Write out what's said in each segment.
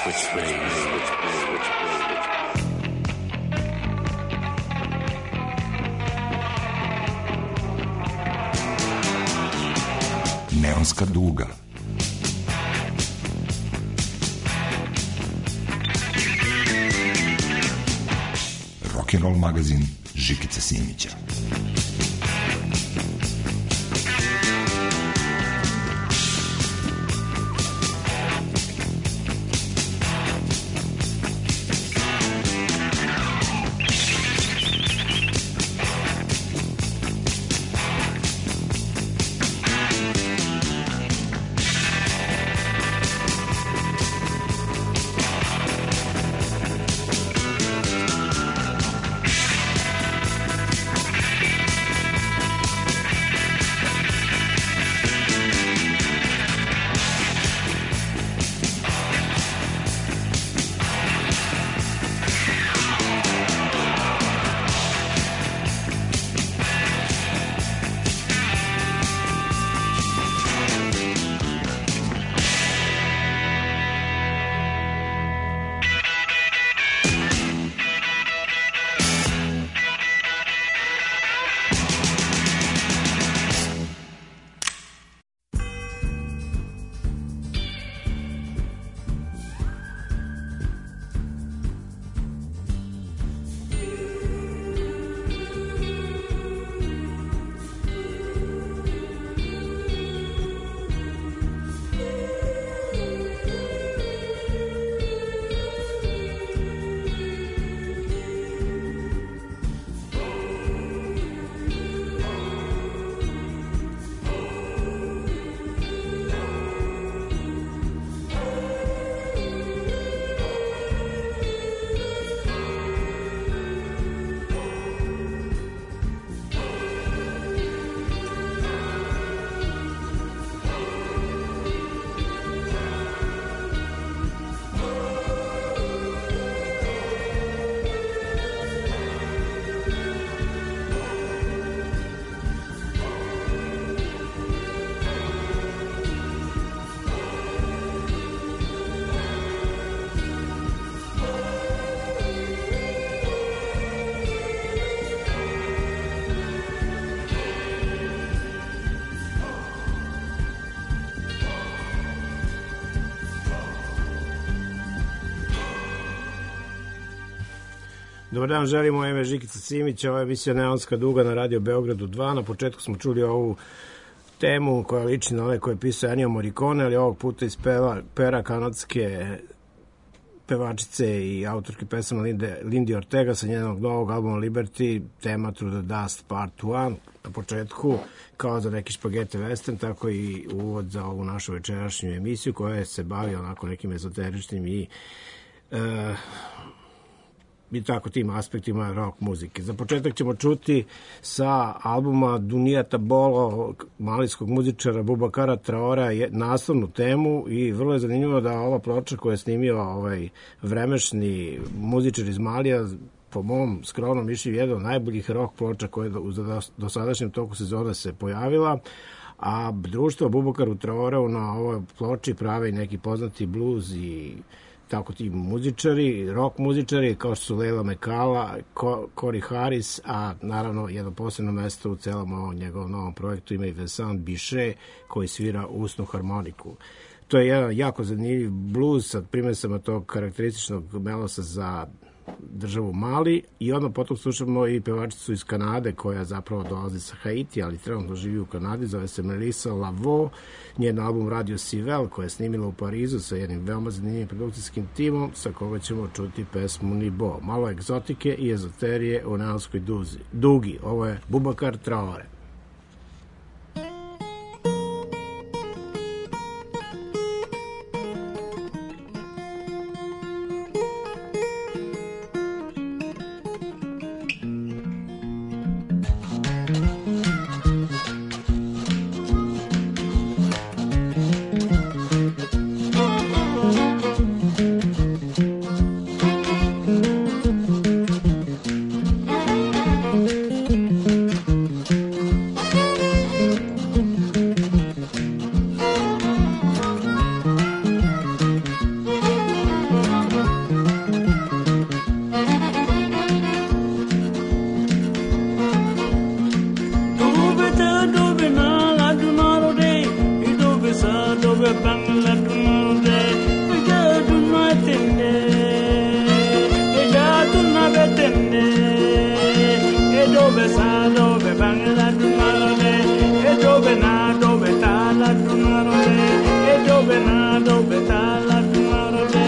Neonska duga. Rock'n'roll magazin Žikice Simića. Dobar dan, želimo ime Žikica Simića, ovo je emisija Neonska duga na Radio Beogradu 2. Na početku smo čuli ovu temu koja liči na ove koje je pisao Ennio Morricone, ali ovog puta iz pera kanadske pevačice i autorke pesama Lindy Ortega sa njenog novog albuma Liberty, tema Through the Dust Part 1. Na početku, kao za neki špagete western, tako i uvod za ovu našu večerašnju emisiju koja se bavi onako nekim ezoteričnim i tako tim aspektima rock muzike. Za početak ćemo čuti sa albuma Dunijata Bolo, malijskog muzičara Bubakara Traorea, naslovnu temu i vrlo je zanimljivo da ova ploča koja je snimio vremešni muzičar iz Malija, po mom skromnom mišljenju, jedan od najboljih rock ploča koja je u dosadašnjem toku sezone se pojavila, a društvo Bubakaru Traoreu na ovoj ploči prave i neki poznati blues i tako ti muzičari, rock muzičari kao što su Leila Mekala, Corey Harris, a naravno jedno posebno mesto u celom ovom njegovom novom projektu ima i Vincent Bichet koji svira usnu harmoniku. To je jedan jako zanimljiv blues sa primesama tog karakterističnog melosa za državu Mali i onda potom slušamo i pevačicu iz Kanade koja zapravo dolazi sa Haiti, ali trenutno živi u Kanadi, zove se Melissa Lavo. Njen album Radio Sivel koja je snimila u Parizu sa jednim veoma zanimljivim produkcijskim timom sa koga ćemo čuti pesmu Nibo. Malo egzotike i ezoterije u neonskoj dugi. Ovo je Bubakar Traore. bangla dunarode eja dunatende eja dunabetende edobe sadobe bangla dunarode edobe na dobe tala dunarode edobe na dobe tala dunarode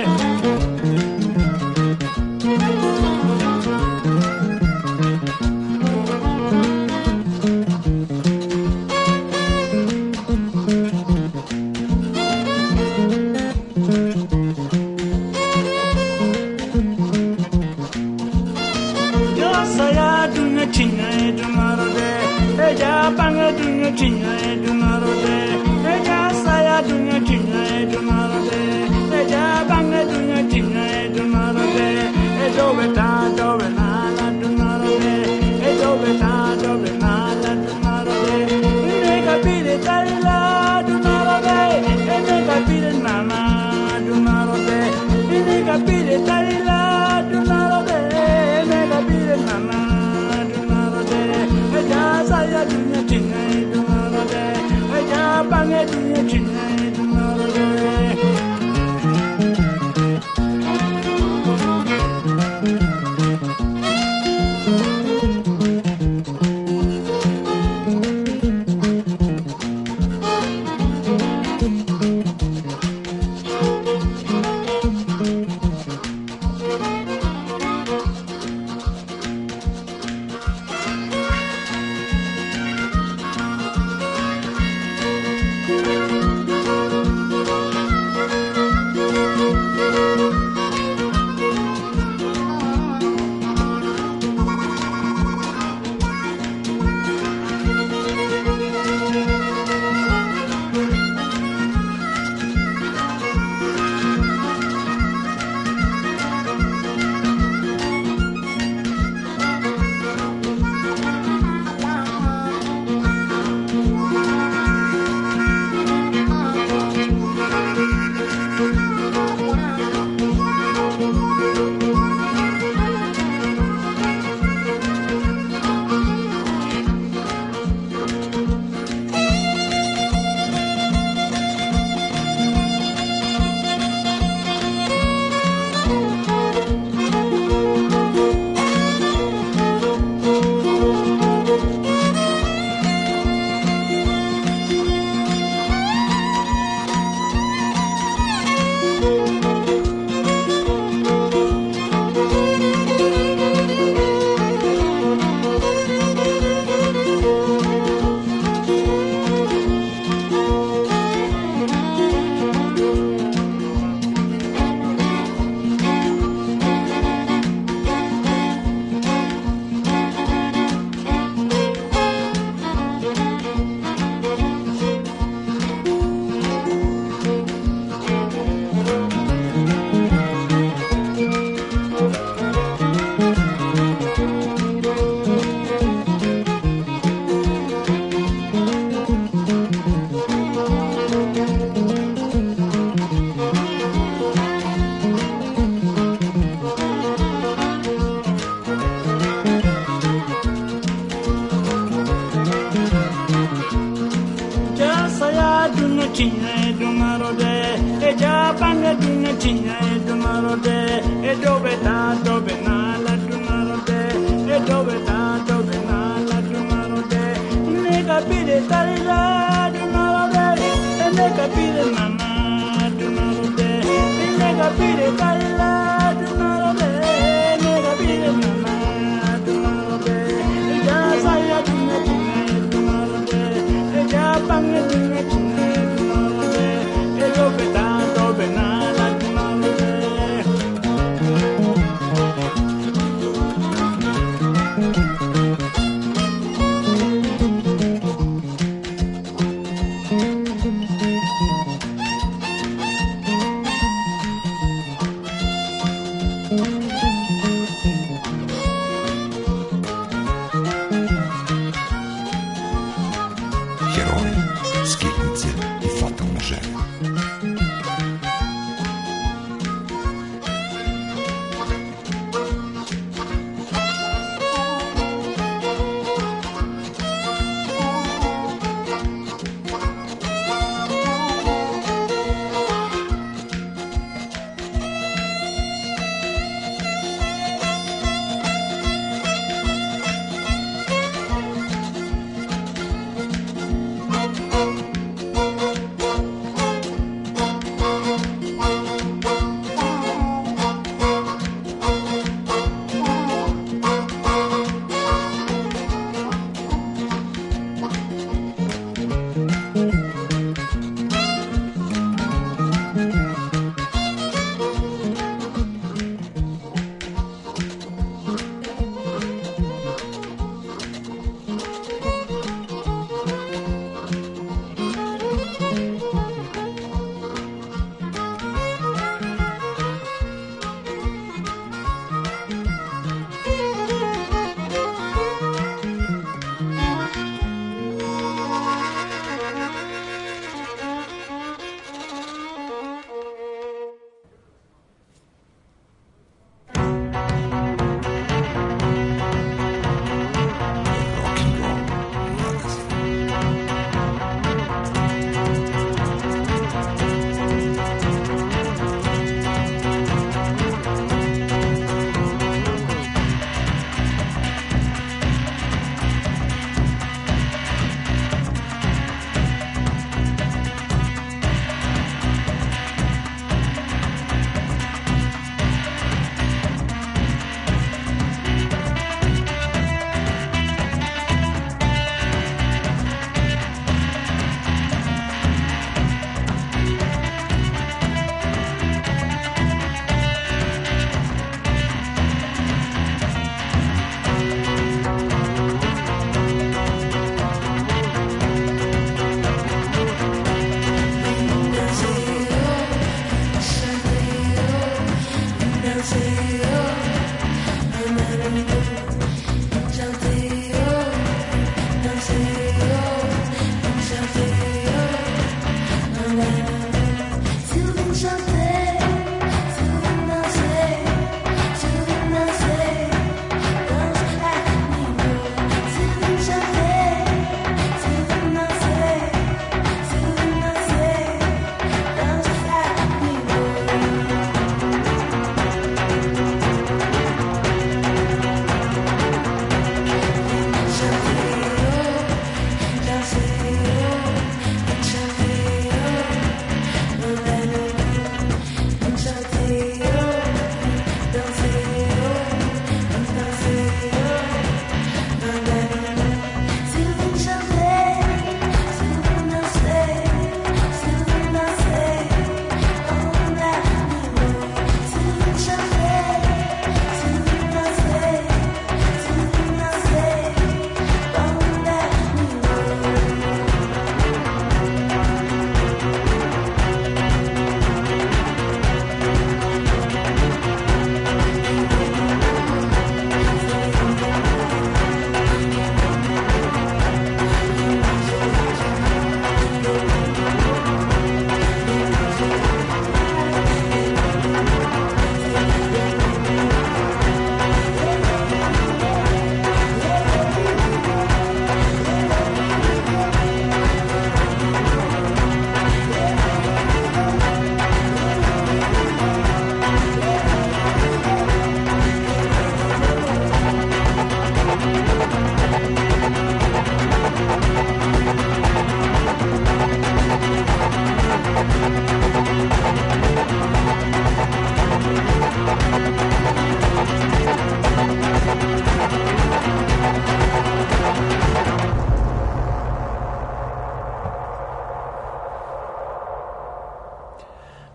Chinya edumarode, eja banga dunya chinya edumarode, eja saya dunya chinya edumarode, eja banga dunya chinya edumarode, ejo beta dobe na la dumarode, ejo beta dobe na la dumarode, nega pide tala dumarode, nega pide nana dumarode, nega pide tala dumarode, nega pide nana. Saya dunya chinya edumarode, eja banga dunya chinya edumarode. chinya edumarode eja banga dunya chinya edumarode edobe ta dobe na la dumarode edobe ta dobe na la dumarode nega pide talila dumarode nega pide mama dumarode nega pide talila dumarode nega pide mama dumarode eja saya dunya chinya edumarode eja banga dunya chinya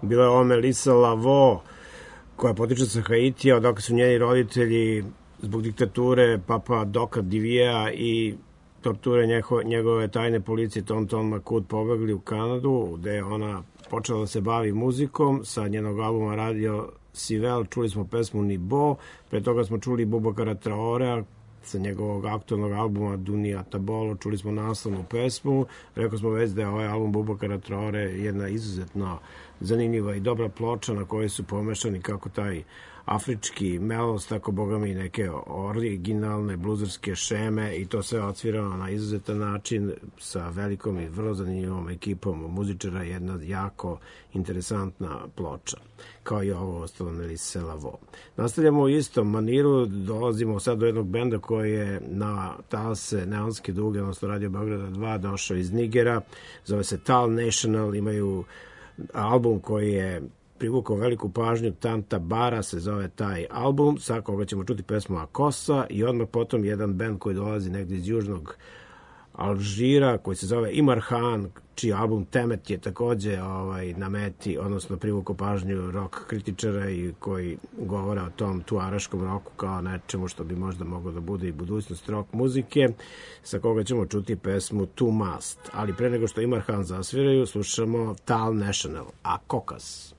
Bila je ovo Melissa Lavo, koja potiče sa Haitija, odakle su njeni roditelji zbog diktature Papa Doka Divija i torture njegove tajne policije Tonton Makut pobegli u Kanadu, gde je ona počela da se bavi muzikom. Sa njenog albuma Radio Sivel čuli smo pesmu Nibo, pre toga smo čuli Bubakara Traorea, sa njegovog aktualnog albuma Dunija Tabolo čuli smo naslovnu pesmu. Rekao smo već da je ovaj album Bubakara Traore jedna izuzetno zanimljiva i dobra ploča na kojoj su pomešani kako taj afrički melos, tako boga mi neke originalne bluzerske šeme i to sve odsvirano na izuzetan način sa velikom i vrlo zanimljivom ekipom muzičara, jedna jako interesantna ploča, kao i ovo ostalo Melissa Lavo. Nastavljamo u istom maniru, dolazimo sad do jednog benda koji je na talase Neonske duge, odnosno Radio Beograda 2, došao iz Nigera, zove se Tal National, imaju album koji je privukao veliku pažnju, Tanta Bara se zove taj album, sa koga ćemo čuti pesmu Akosa i odmah potom jedan band koji dolazi negdje iz južnog Alžira, koji se zove Imarhan, čiji album Temet je takođe na meti, odnosno privukao pažnju rock kritičara i koji govore o tom tuaraškom roku kao nečemu što bi možda moglo da bude i budućnost rock muzike, sa koga ćemo čuti pesmu Tu Mast. Ali pre nego što Imarhan zasviraju, slušamo Tal National, a Kokas.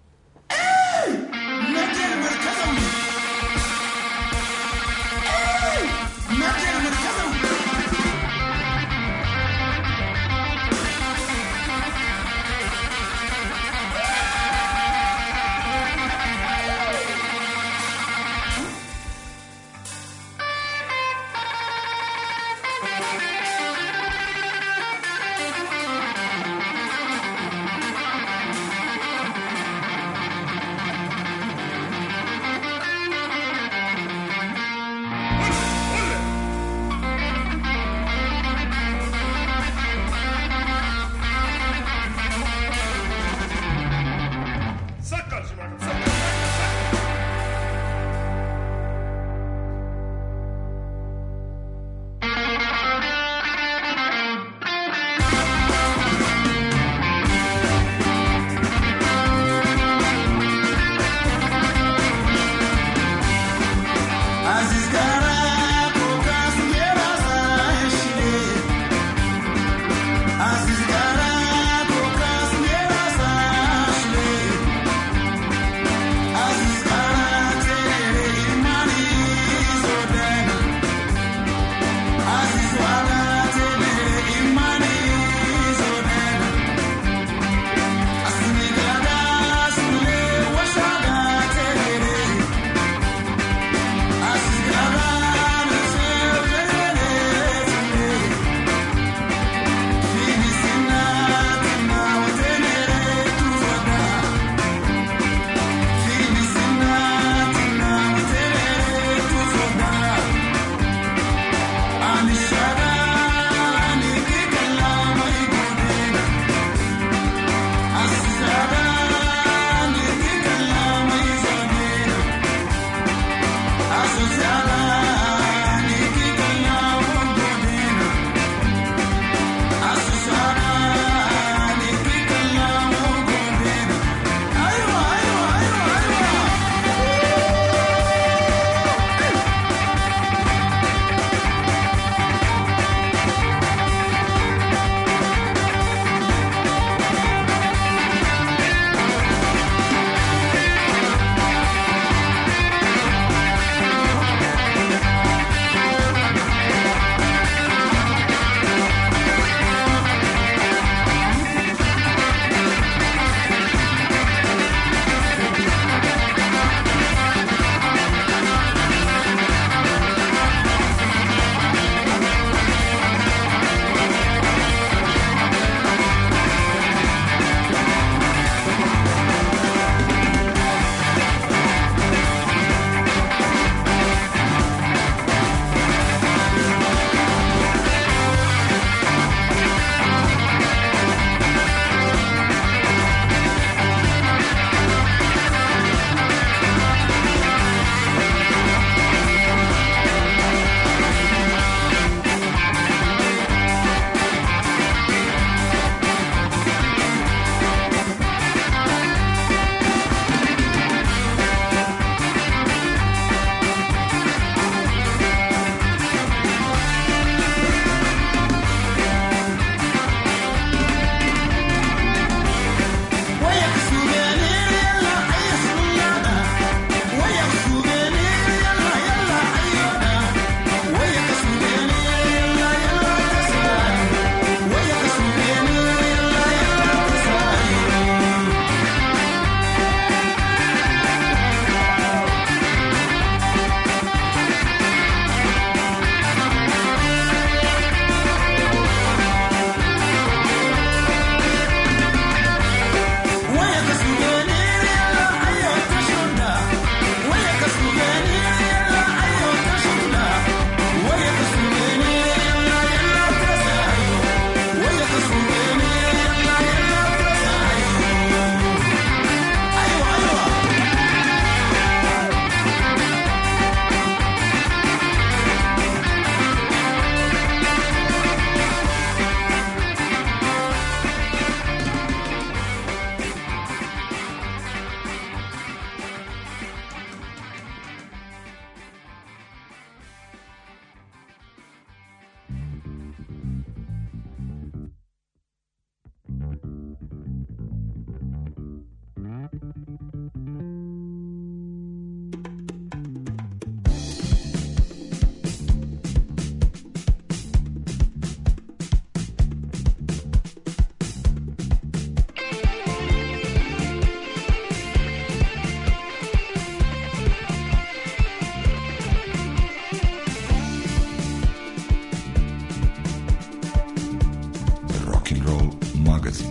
magazin.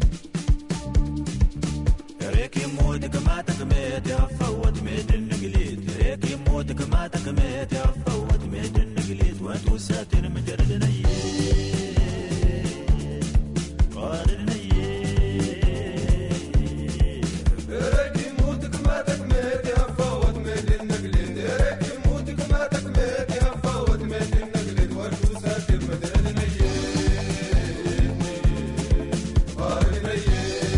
ريك يموت كما تكميت يفوت ميت النقليد ريك يموت كما تكميت يفوت ميت النقليد وانتو ساتر مجرد نيت قارر نيت ريك يموت كما تكميت يفوت ميت النقليد ريك يموت كما تكميت يفوت ميت النقليد وانتو ساتر مجرد نيت قارر نيت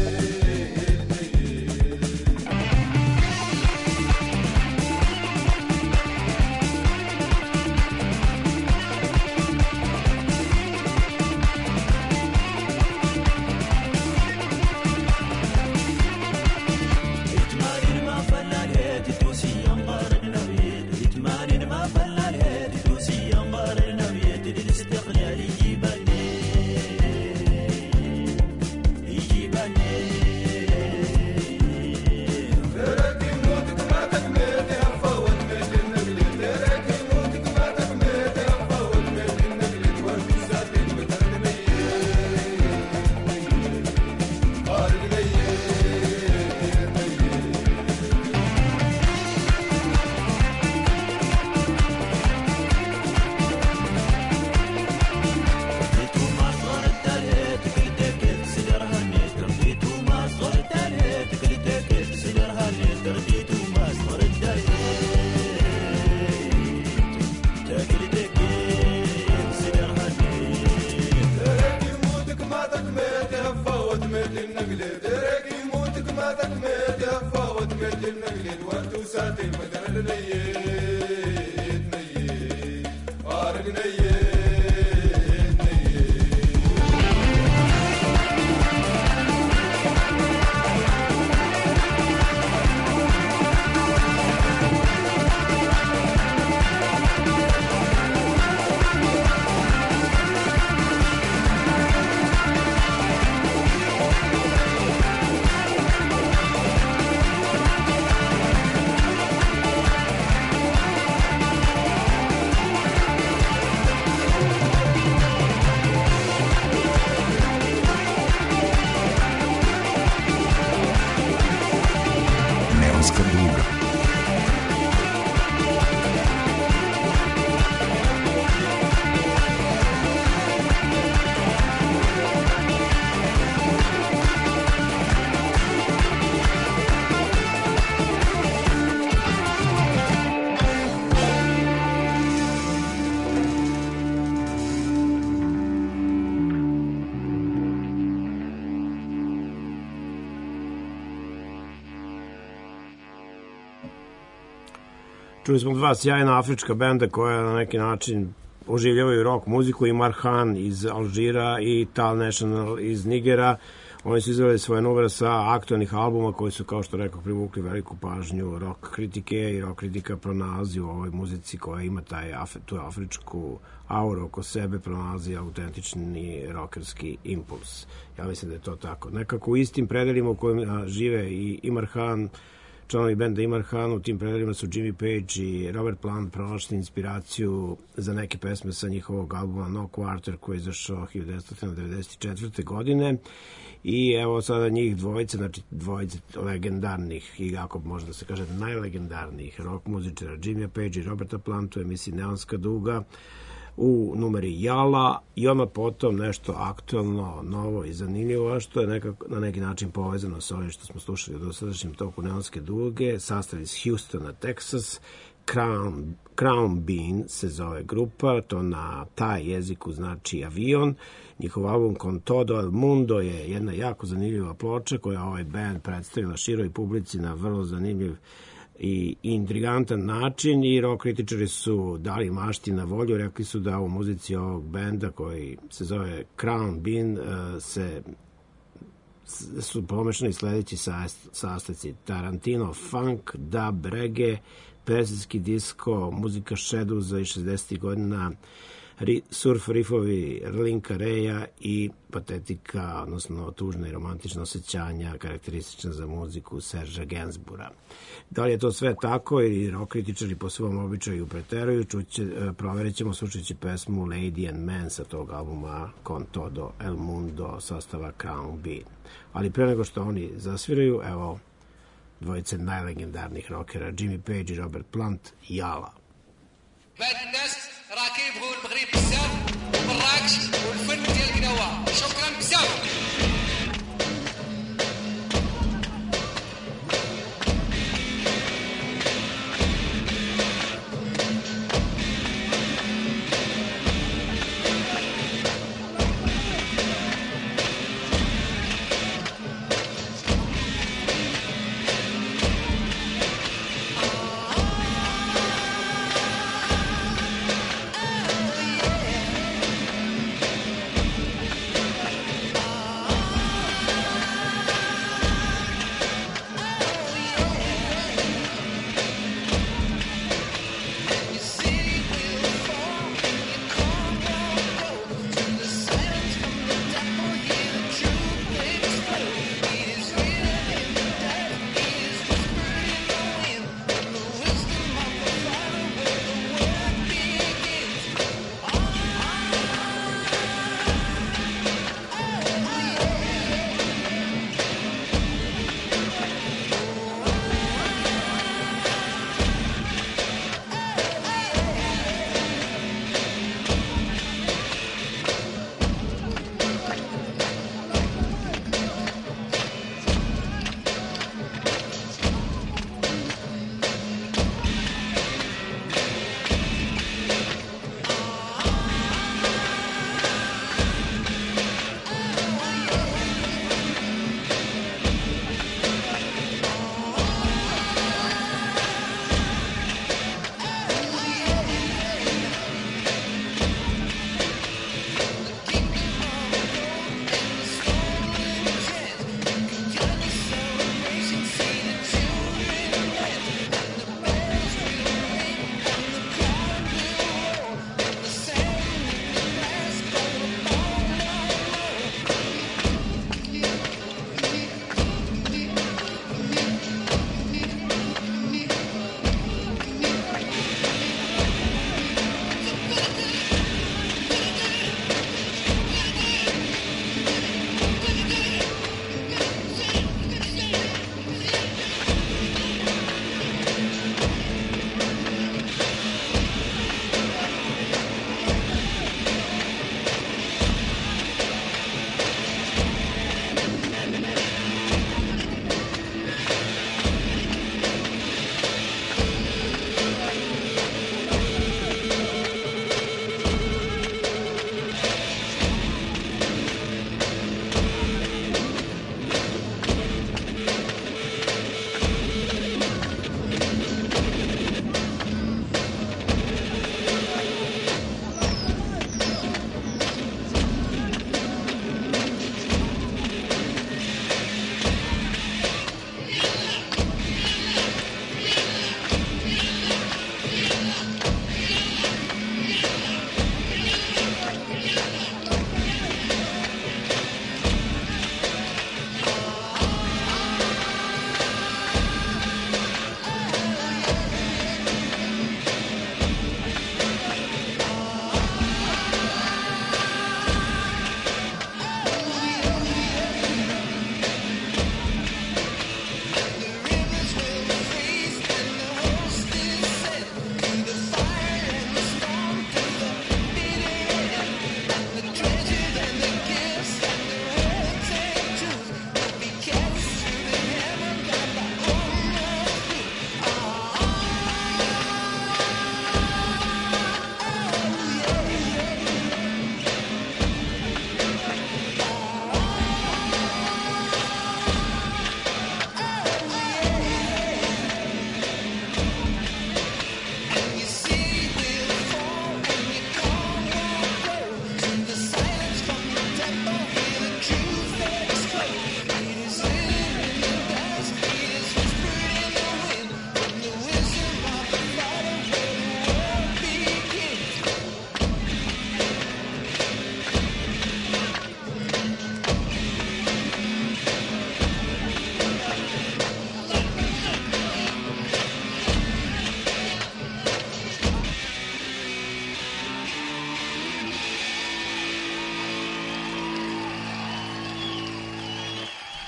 Čuli smo dva sjajna afrička benda koja na neki način oživljavaju rock muziku, i Marhan iz Alžira i Tal National iz Nigera. Oni su izveli svoje numere sa aktualnih albuma koji su, kao što rekao, privukli veliku pažnju rock kritike, i rock kritika pronalazi u ovoj muzici koja ima tu afričku auru oko sebe, pronalazi autentični rockerski impuls. Ja mislim da je to tako. Nekako u istim predelima u kojima žive i Imar Khan, članovi benda Imar Khan, u tim predelima su Jimmy Page i Robert Plant pronašli inspiraciju za neke pesme sa njihovog albuma No Quarter koji je izašao 1994. godine. I evo sada njih dvojice, znači dvojice legendarnih, i ako može da se kaže najlegendarnijih rock muzičara, Jimmy Page i Roberta Planta u emisiji Neonska duga u numeri Jala, i odmah potom nešto aktualno, novo i zanimljivo, a što je nekako, na neki način povezano sa ovim što smo slušali u dosadašnjem toku Neonske duge. Sastav iz Houstona, Texas, Crown Bean se zove grupa, to na taj jeziku znači avion. Njihov album Con Todo El Mundo je jedna jako zanimljiva ploča koja ovaj band predstavila široj publici na vrlo zanimljiv i intrigantan način, i rock kritičari su dali mašti na volju. Rekli su da u muzici ovog benda koji se zove Crown Bean su pomešani sledeći sastojci: Tarantino funk, dub, reggae, persijski disko, muzika Shadows iz 60. godina, surf riffovi Linka Reja i patetika, odnosno tužna i romantična osjećanja karakteristična za muziku Serža Gainsbourga. Da li je to sve tako i rock kritičari po svom običaju preteruju, proverit ćemo slušajući pesmu Lady and Man sa tog albuma Con Todo El Mundo sastava Crown B. Ali pre nego što oni zasviraju, evo dvojice najlegendarnih rockera Jimmy Page i Robert Plant, Yalla. الناس راه كيبغوا المغرب بزاف ومراكش والفن ديال قناوه. شكرا بزاف.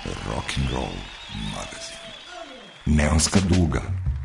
Rock'n'roll magazin. Neonska duga.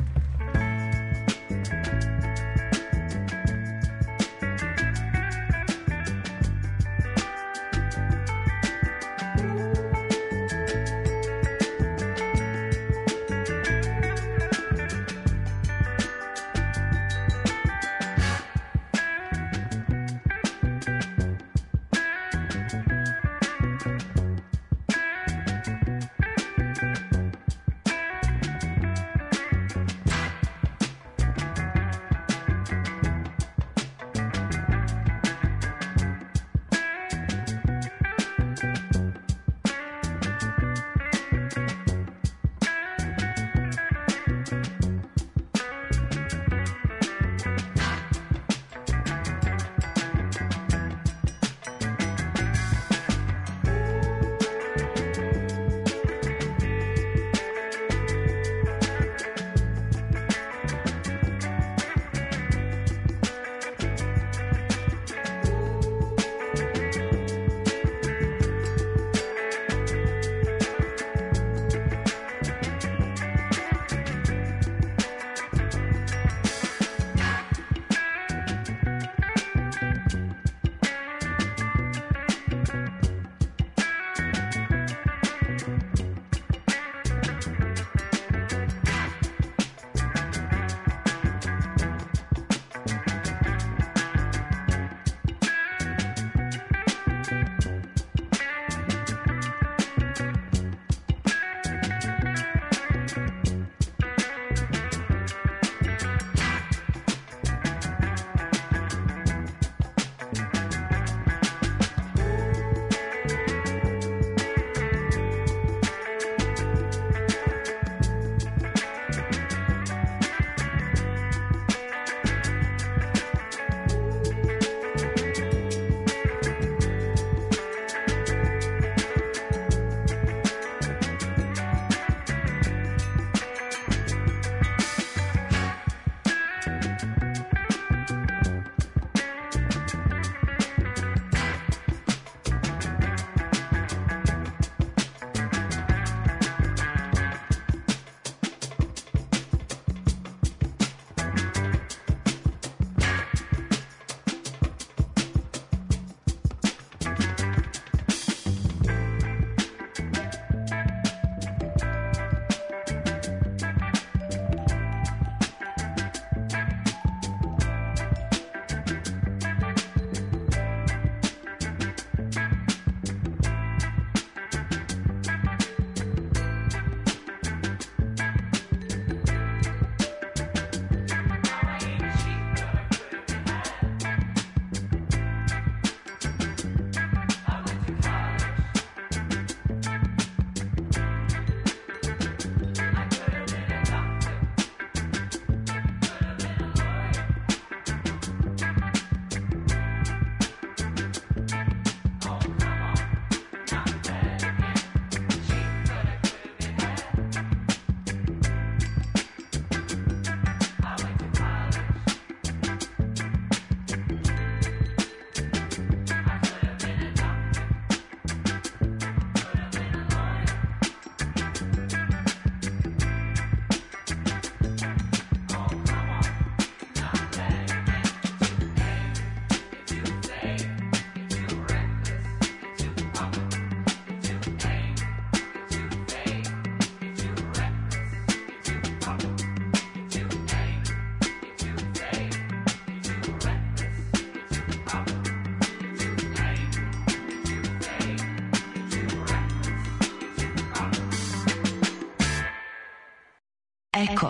Eko.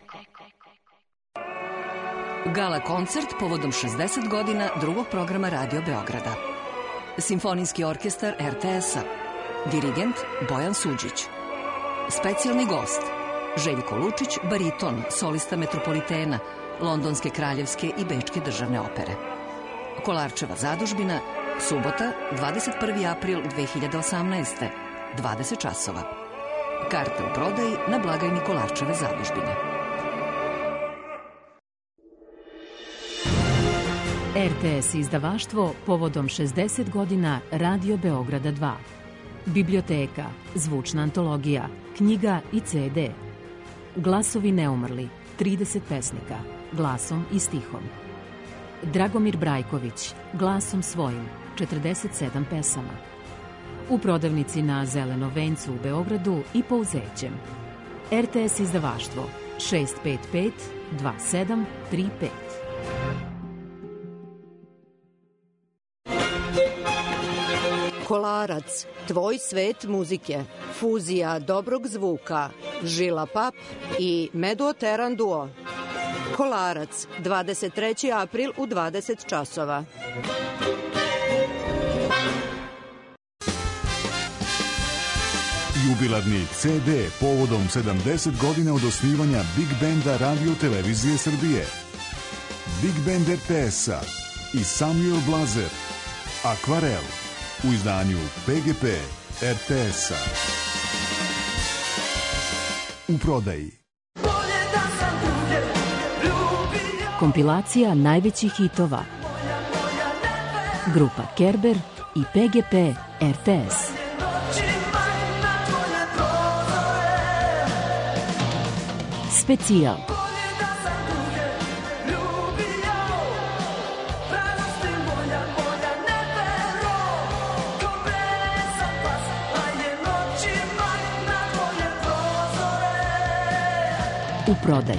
Gala koncert povodom 60 godina drugog programa Radio Beograda. Simfonijski orkestar RTS-a. Dirigent Bojan Suđić. Specijalni gost Željko Lučić, bariton, solista Metropolitena, Londonske kraljevske i Bečke državne opere. Kolarčeva zadužbina, subota, 21. april 2018. 20 časova. Karte u prodaji na blagajni Kolarčeve zadužbine. RTS izdavaštvo povodom 60 godina Radio Beograda 2. Biblioteka, zvučna antologija, knjiga i CD. Glasovi neumrli, 30 pesnika, glasom i stihom. Dragomir Brajković, glasom svojim, 47 pesama. U prodavnici na Zelenom vencu u Beogradu i po Uzećem. RTS izdavaštvo 655 2735. Kolarac, tvoj svet muzike, fuzija dobrog zvuka, Žila Pap i Meduoteran duo. Kolarac, 23. april u 20 časova. Jubilarni CD povodom 70 godina od osnivanja Big Benda Radio Televizije Srbije. Big Band RTS-a i Samuel Blazer, Akvarel, u izdanju PGP RTS-a. U prodaji. Kompilacija najvećih hitova. Grupa Kerber i PGP RTS. Specijal. U prodaji.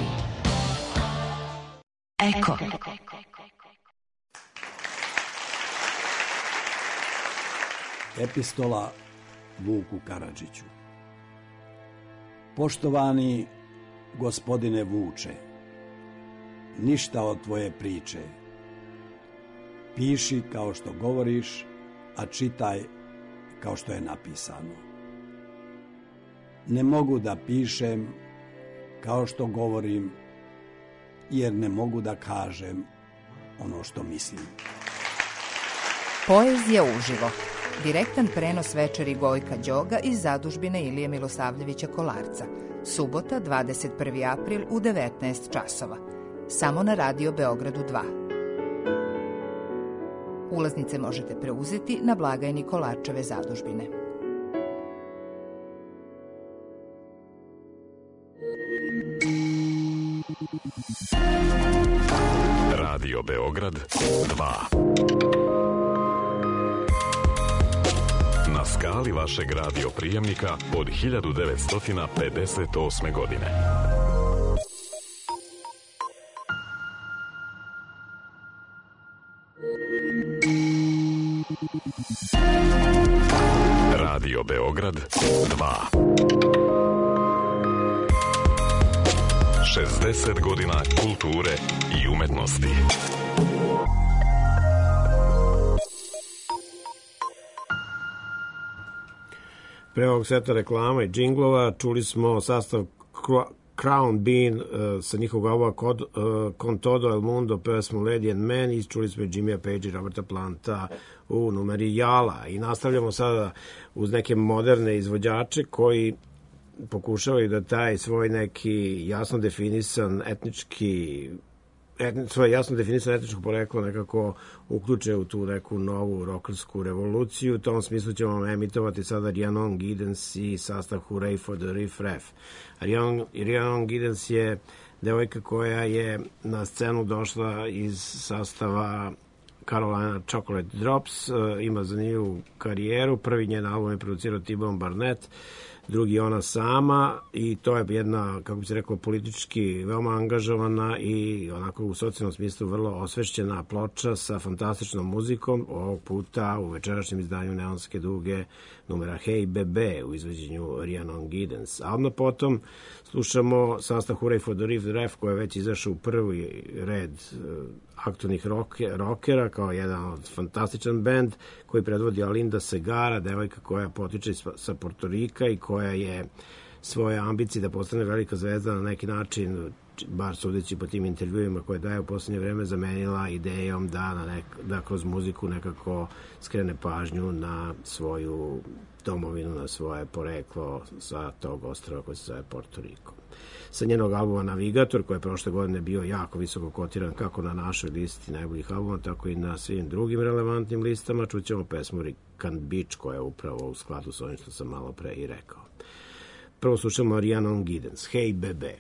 Eko. Epistola Vuku Karadžiću. Poštovani gospodine Vuče, ništa od tvoje priče. Piši kao što govoriš, a čitaj kao što je napisano. Ne mogu da pišem kao što govorim, jer ne mogu da kažem ono što mislim. Poezija uživo. Direktan prenos večeri Gojka Đoga iz zadužbine Ilije Milosavljevića Kolarca. Subota, 21. april u 19 časova. Samo na Radio Beogradu 2. Ulaznice možete preuzeti na blagajni Kolarčeve zadužbine. Radio Beograd 2. Na skali vašeg radio prijemnika od 1958. godine. Radio Beograd 2. 60 godina kulture i umetnosti. Pre ovog seta reklama i džinglova čuli smo sastav Crown Bean sa njihovog albuma Con Todo El Mundo, pesmu Lady and Man, i čuli smo Jimmya Page i Roberta Planta u numeri Jala. I nastavljamo sada uz neke moderne izvođače koji pokušavaju da taj svoj neki jasno definisan svoje jasno definisano etničko poreklo nekako uključe u tu neku novu rokersku revoluciju. U tom smislu ćemo emitovati sada Rhiannon Giddens i sastav Hooray for the Riff Raff. Rhiannon Giddens je devojka koja je na scenu došla iz sastava Carolina Chocolate Drops, ima zanimljivu karijeru. Prvi njen album je producirao T-Bone Barnett, drugi ona sama, i to je jedna, kako bi se rekao, politički veoma angažovana i onako u socijalnom smislu vrlo osvešćena ploča sa fantastičnom muzikom, ovog puta u večerašnjem izdanju Neonske duge numera Hey Bebe u izvođenju Rhiannon Giddens. A odmah potom slušamo sastav Hooray for the Riff Raff, koji je već izašao u prvi red aktualnih rockera kao jedan od fantastičan bend koji predvodi Alinda Segara, devojka koja potiče sa Portorika i koja je svoje ambicije da postane velika zvezda na neki način, bar sudeći po tim intervjuima koje daje u poslednje vreme, zamenila idejom da kroz muziku nekako skrene pažnju na svoju domovinu, na svoje poreklo sa tog ostrava koji se zove Portoriko. Sa njenog albuma Navigator, koji je prošle godine bio jako visoko kotiran kako na našoj listi najboljih albuma, tako i na svim drugim relevantnim listama, čućemo pesmu American Beach, koja je upravo u skladu s ovim što sam malo pre i rekao. Prvo slušamo Rhiannon Giddens, Hey Bebe.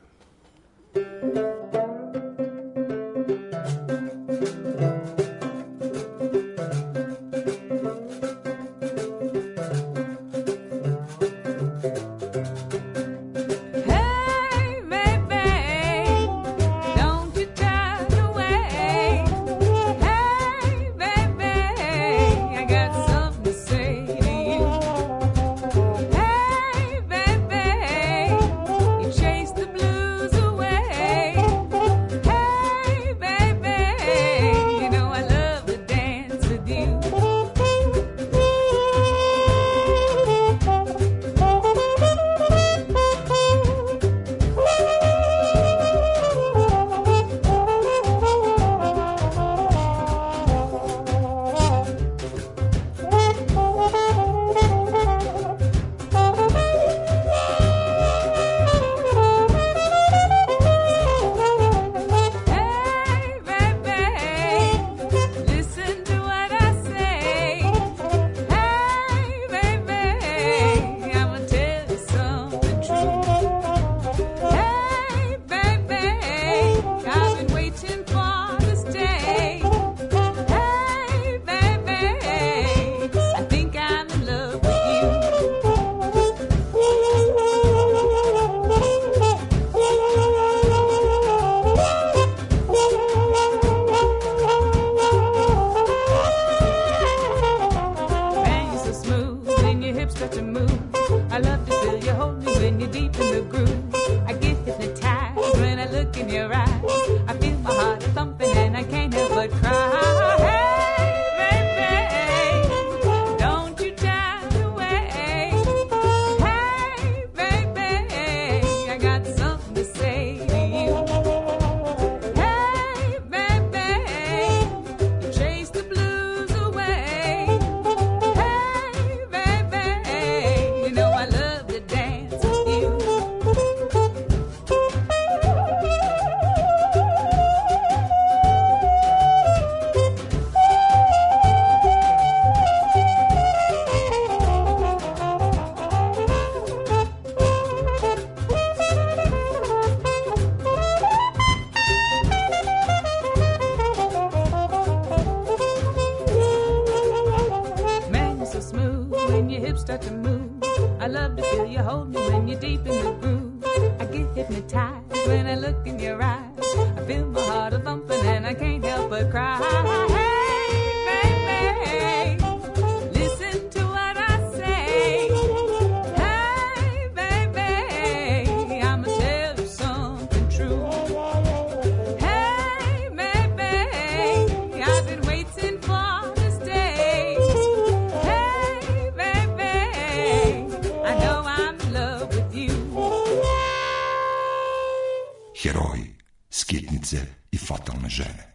Heroji, skitnice i fatalne žene.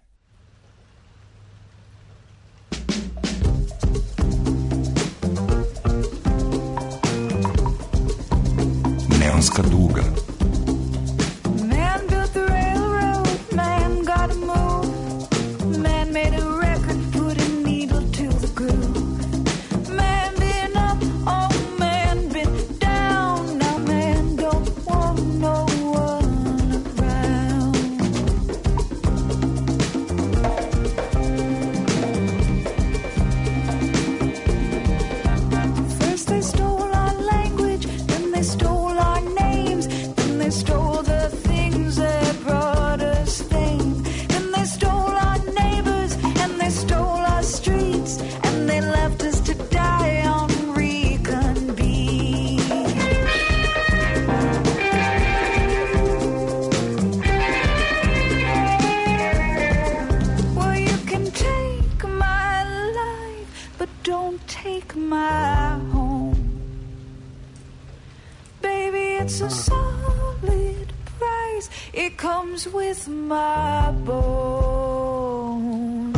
Neonska duga. Man built the railroad, man got a move. Man made a record, put a needle to the groove. Man been up, oh man been down. Now man don't want no one around. First they stole our language, then they stole our names, then they stole the things that brought us fame. Then they stole our neighbors, and they stole our streets, and they left us to die on reconvene. Well, you can take my life, but don't take my home. Baby, it's a solid price. It comes with my bone.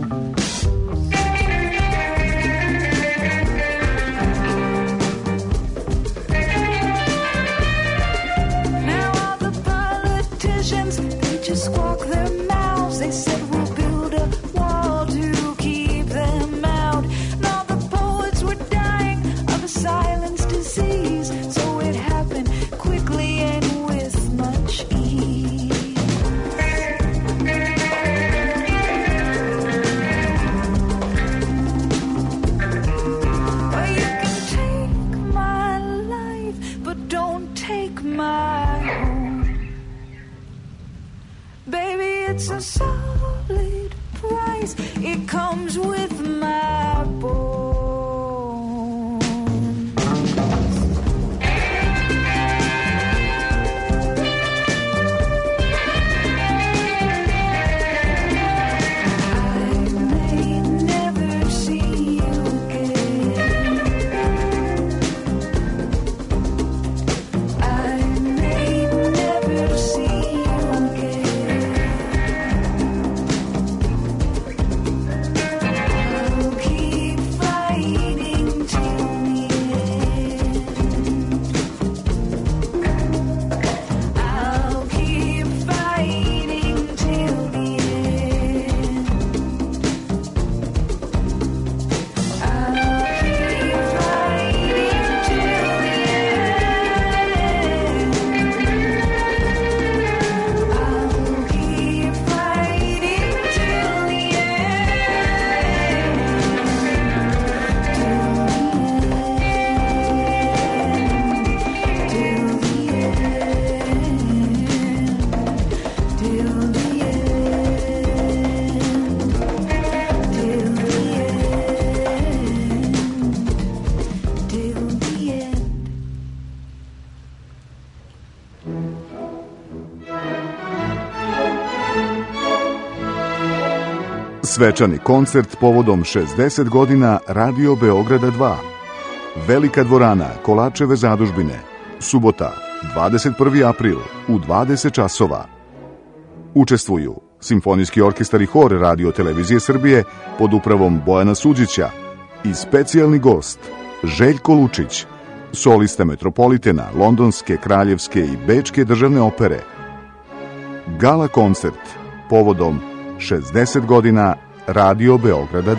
Now all the politicians, they just squawk their mouths. They said we'll build a wall to keep them out. And all the poets it's a solid price. It comes with my bones. Svečani koncert povodom 60 godina Radio Beograda 2. Velika dvorana Kolačeve zadužbine. Subota, 21. april u 20 časova. Učestvuju Simfonijski orkestar i hor Radio Televizije Srbije pod upravom Bojana Suđića i specijalni gost Željko Lučić, solista Metropolitena, Londonske, Kraljevske i Bečke državne opere. Gala koncert povodom 60 godina Radio Beograda 2.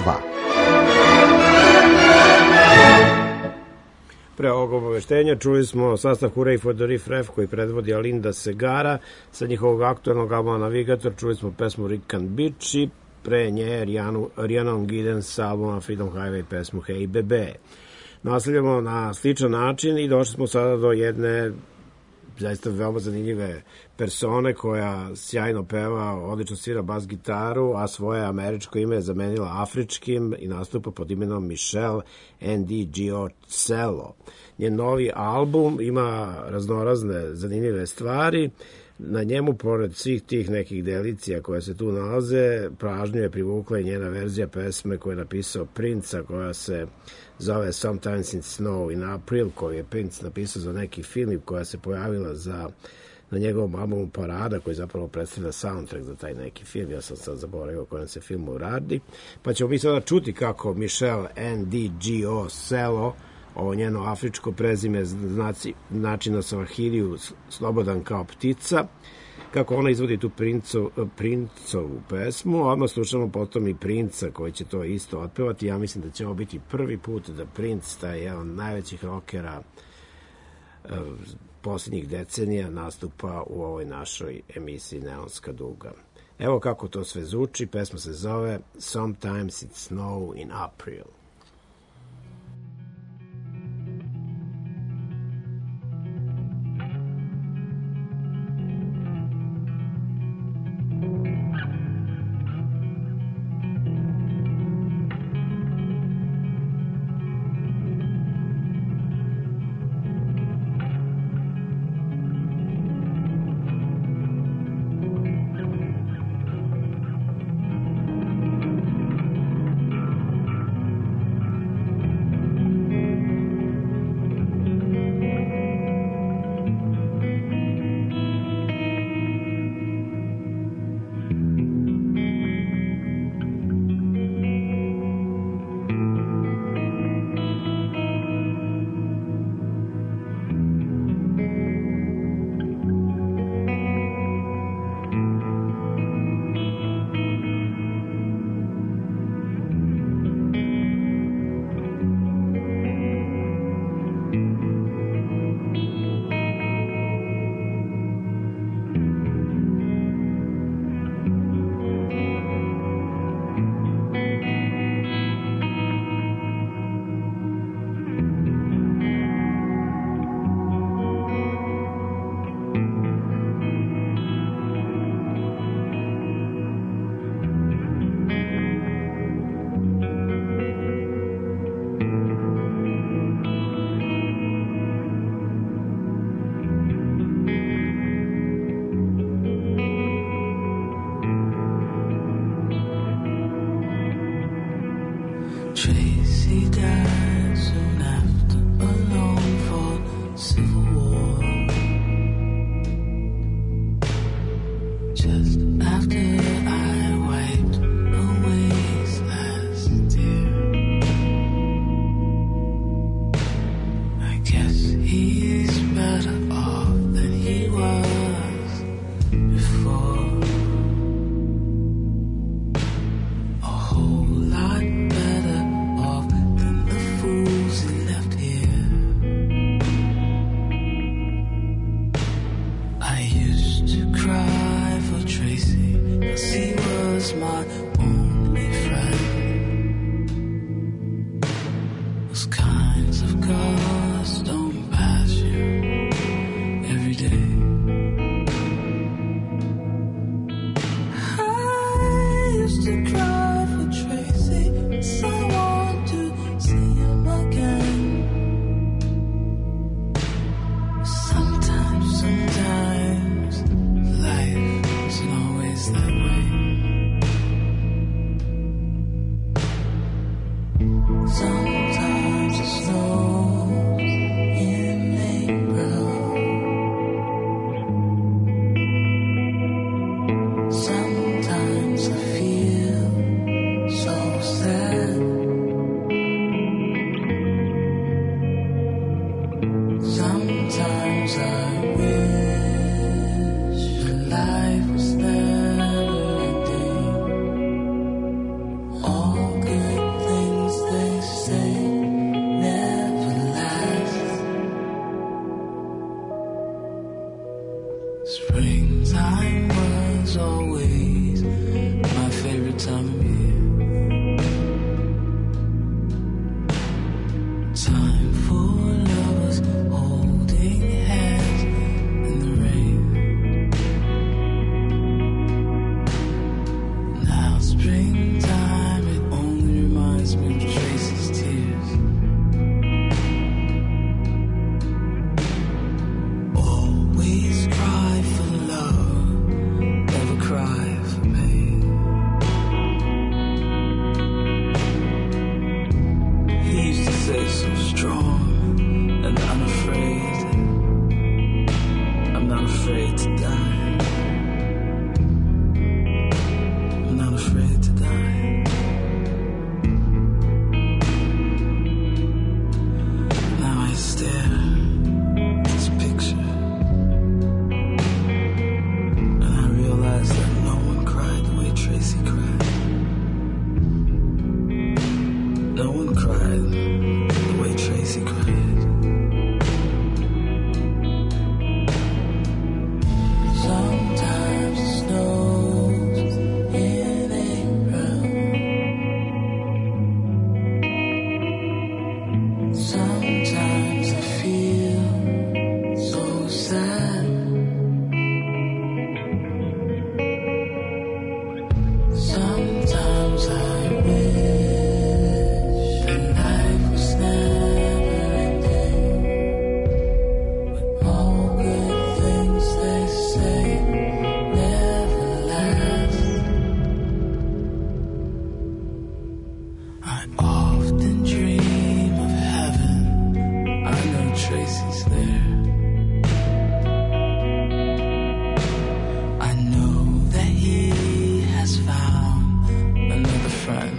Pre ovog obaveštenja čuli smo sastav Hooray for the Riff Raff koji predvodi Alinda Segara sa njihovog aktualnog albuma Navigator. Čuli smo pesmu Rick and Bitch i pre nje Rhiannon Giddens sa albuma Freedom Highway pesmu Hey Bebe. Nastavljamo na sličan način i došli smo sada do jedne zaista veoma zanimljive persone koja sjajno peva, odlično svira bas gitaru, a svoje američko ime je zamenila afričkim i nastupa pod imenom Michelle Ndjiocelo. Njen novi album ima raznorazne zanimljive stvari. Na njemu, pored svih tih nekih delicija koje se tu nalaze, pažnju je privukla i njena verzija pesme koju je napisao Prince, koja se zove Sometimes in Snow in April, koju je Prince napisao za neki film i koja se pojavila na njegovom albumu Parada, koji zapravo predstavlja soundtrack za taj neki film. Ja sam sad zaboravio o kojem se filmu radi. Pa ćemo mi sada čuti kako Michelle Ndjiocelo, ovo njeno afričko prezime znači na Swahiliju slobodan kao ptica, kako ona izvodi tu Princovu pesmu. Odmah slušamo potom i Princa koji će to isto otpevati. Ja mislim da će ovo biti prvi put da Prince, taj jedan od najvećih rockera posljednjih decenija, nastupa u ovoj našoj emisiji Neonska duga. Evo kako to sve zvuči. Pesma se zove Sometimes It's Snow in April. Tracy's there. I know that he has found another friend.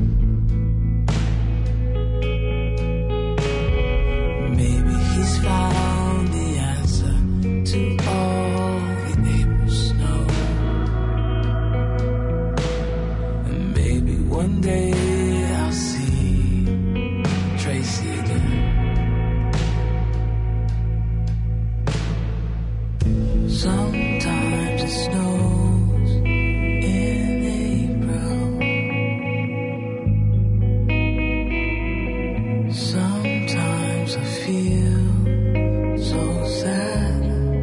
Maybe he's found the answer to all the neighbors know. And maybe one day I'll see Tracy again. Sometimes it snows in April. Sometimes I feel so sad.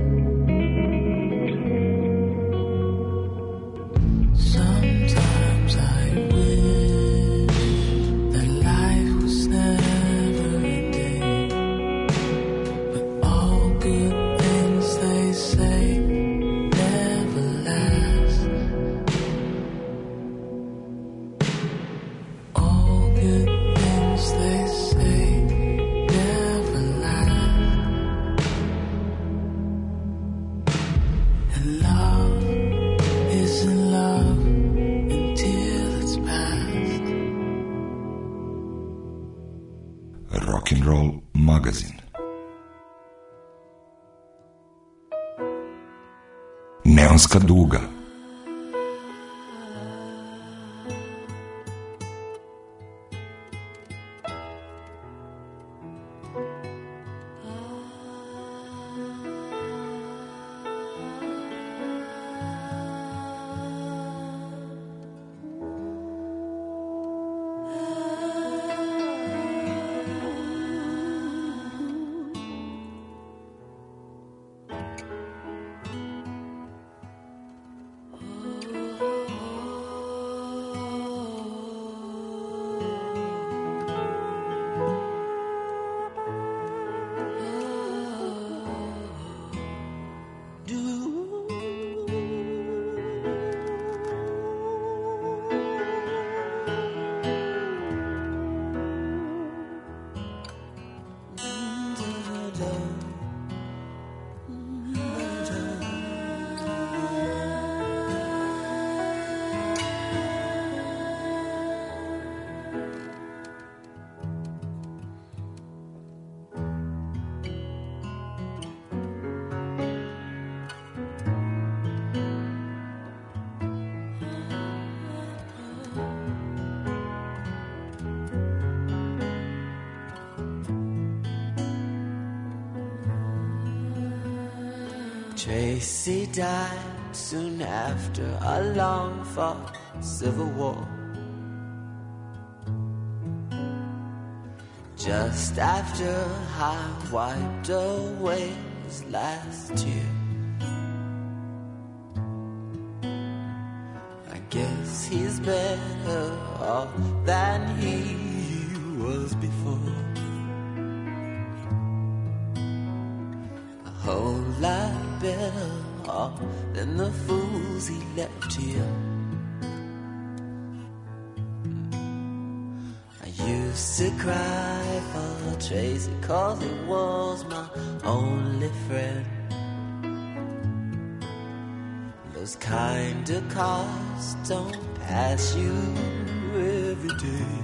Sometimes I wish that life was never ending. But all good things they say never last. All good things they say never last. And love isn't love until it's past. Rock'n'Roll magazin. Neonska duga. Tracy died soon after a long-fought civil war. Just after I wiped away his last tear. I guess he's better off than he was before. A whole lot better off than the fools he left here. I used to cry for Tracy 'cause he was my only friend. Those kind of cars don't pass you every day.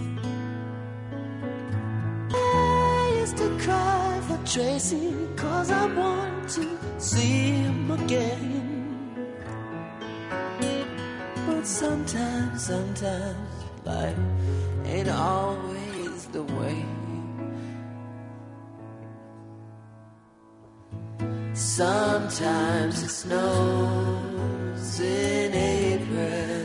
I used to cry for Tracy 'cause I want to see him again. But sometimes life ain't always the way. Sometimes it snows in April.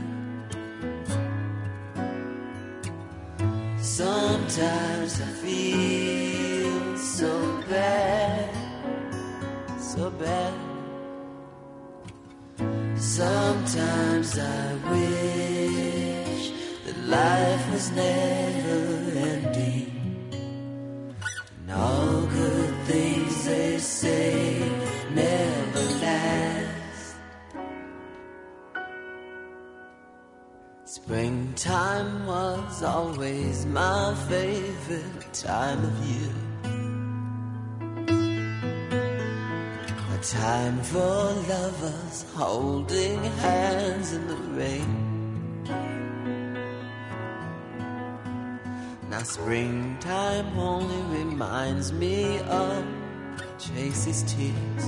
Sometimes I feel so bad, so bad. Sometimes I wish that life was never ending. And all good things they say never last. Springtime was always my favorite time of year. Time for lovers holding hands in the rain. Now springtime only reminds me of Tracy's tears.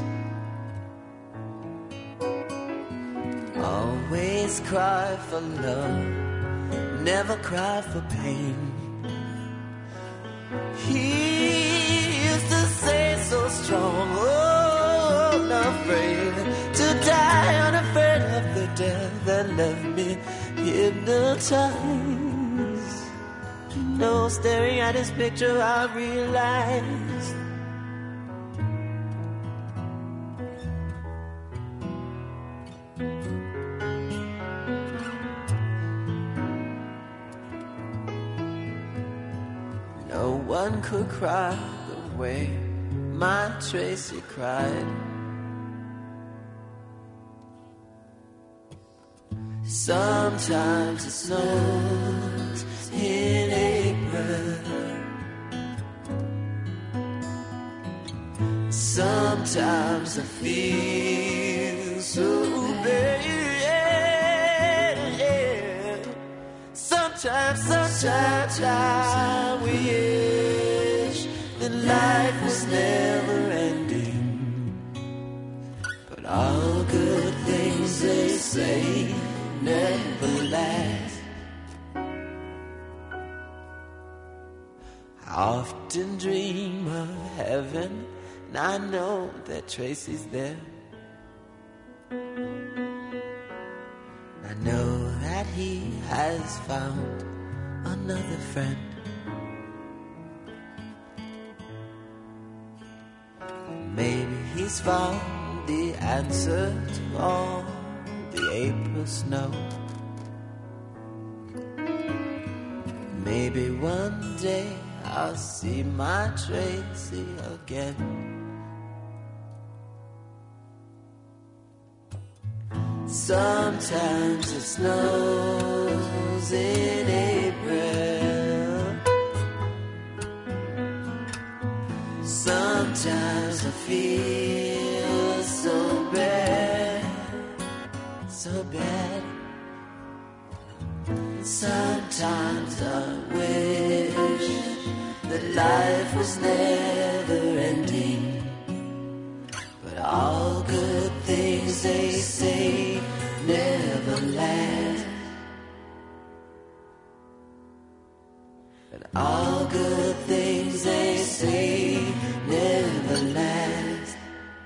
Always cry for love, never cry for pain. He used to say so strong, oh, unafraid to die, unafraid of the death that left me hypnotized. No, staring at his picture I realized no one could cry the way my Tracy cried. Sometimes it snows in April. Sometimes I feel so bad. Sometimes I wish that life was never ending. But all good things they say never last. I often dream of heaven, and I know that Tracy's there. I know that he has found another friend. Maybe he's found the answer to all the April snow. Maybe one day I'll see my Tracy again. Sometimes it snows in April. Sometimes I feel so bad, so bad. Sometimes I wish that life was never ending. But all good things they say never last. But all good things they say never last.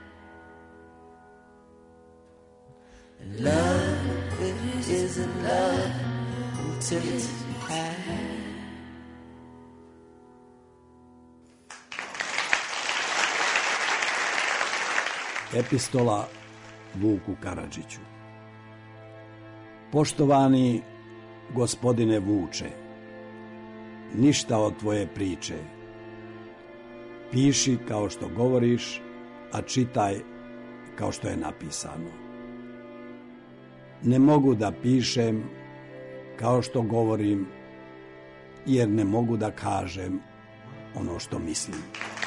And love, it isn't love until it's past. Epistola Vuku Karadžiću. Poštovani gospodine Vuče, ništa od tvoje priče. Piši kao što govoriš, a čitaj kao što je napisano. Ne mogu da pišem kao što govorim, jer ne mogu da kažem ono što mislim.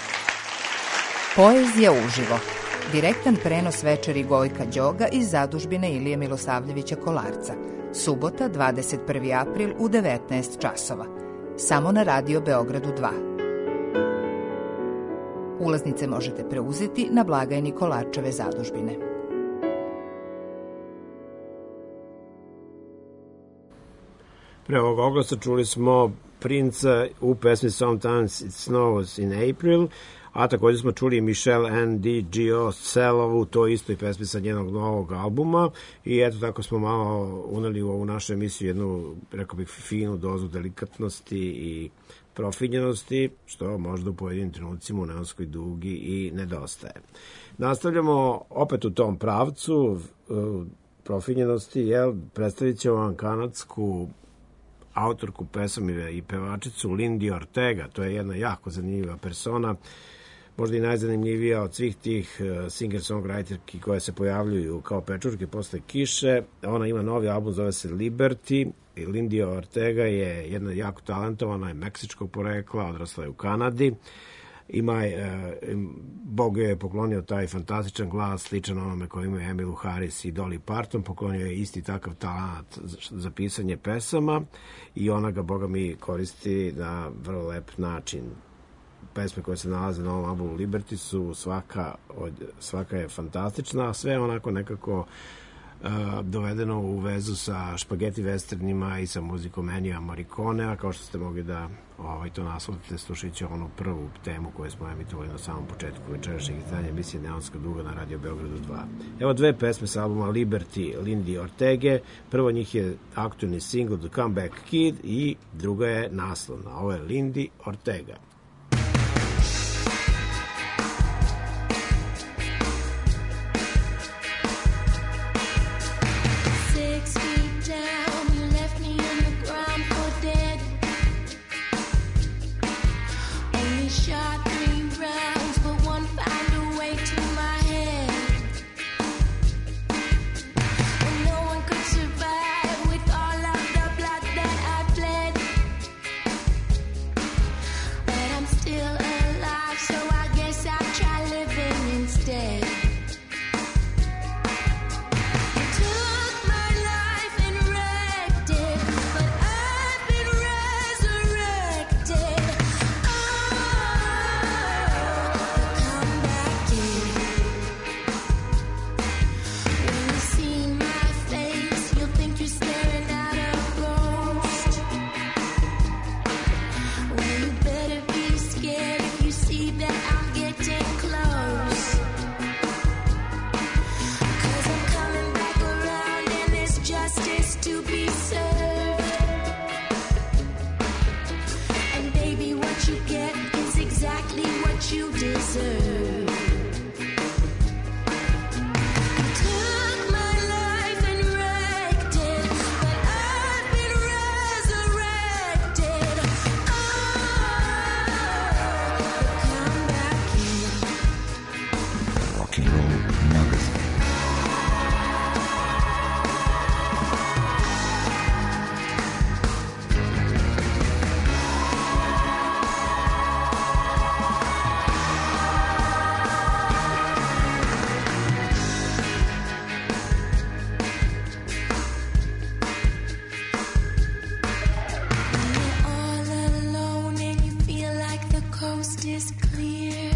Poezija uživo. Direktan prenos večeri Gojka Đoga iz zadužbine Ilije Milosavljevića Kolarca. Subota, 21. april u 19 časova. Samo na Radio Beogradu 2. Ulaznice možete preuzeti na blagajni Kolarčeve zadužbine. Pre ovog oglasa čuli smo Princa u pesmi Sometimes It Snows in April, a također smo čuli Michelle N. D.G.O. Celovu, to isto i pesmi sa njenog novog albuma, i eto tako smo malo uneli u ovu našu emisiju jednu, rekao bih, finu dozu delikatnosti i profinjenosti, što možda u pojedinim trenucima u Neonskoj dugi i nedostaje. Nastavljamo opet u tom pravcu profinjenosti, predstavit ćemo vam kanadsku autorku pesama i pevačicu Lindy Ortega. To je jedna jako zanimljiva persona, možda i najzanimljivija od svih tih singer-songwriterki koje se pojavljuju kao pečurke posle kiše. Ona ima novi album, zove se Liberty. I Lindy Ortega je jedna jako talentovana, je meksičkog porekla, odrasla je u Kanadi Bog je poklonio taj fantastičan glas, sličan onome koji imaju Emilu Harris i Dolly Parton, poklonio je isti takav talent za pisanje pesama i ona ga, Boga mi, koristi na vrlo lep način. Pesme koje se nalaze na ovom albumu Liberty su svaka je fantastična, a sve onako nekako dovedeno u vezu sa špageti westernima i sa muzikom Ennija Morriconea, kao što ste mogli da to naslutite slušajući onu prvu temu koju smo emitovali na samom početku večerašnjeg izdanja emisije Neonska duga na Radio Beogradu 2. Evo dve pesme sa albuma Liberty Lindy Ortege. Prvo njih je aktualni single The Comeback Kid i druga je naslovna. Ovo je Lindy Ortega. 6 feet down, you left me on the ground for dead. Only shot 3 rounds, but one found a way to my head. And no one could survive with all of the blood that I bled. But I'm still alive, so I guess I'll try living instead. To be served, and baby, what you get is exactly what you deserve. You took my life and wrecked it, but I've been resurrected. Come back in. Rock and Roll Magazine. Coast is clear.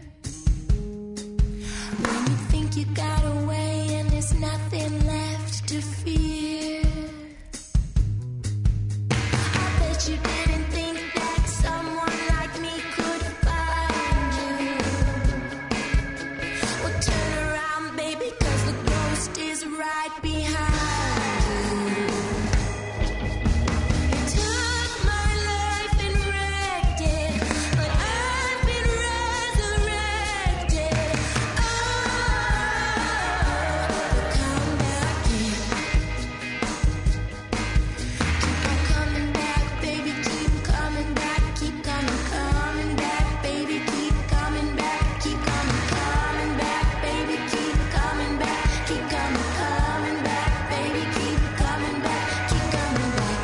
When you think you got away and there's nothing left to fear. I bet you didn't think that someone like me could find you. Well, turn around, baby, 'cause the ghost is right behind you. You took my life and wrecked it, but I've been resurrected. Come back in. Keep on coming back, baby, keep coming back, keep coming back, baby, keep coming back, keep coming back, baby, keep coming back, keep coming back, baby, keep coming back, keep coming back.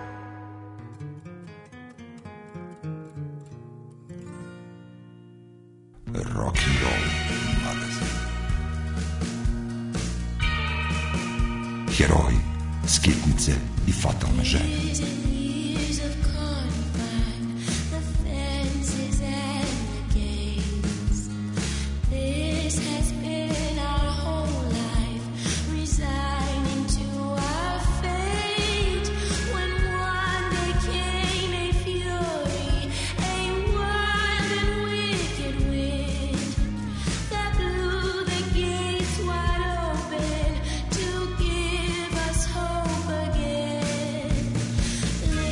Rock and Roll Magazine. Heroji, skitnice i fatalne žene. Years and years of confine, the fences and the gates. This has been our whole life, resigning to our fate. When one day came a fury, a wild and wicked wind that blew the gates wide open to give us hope again.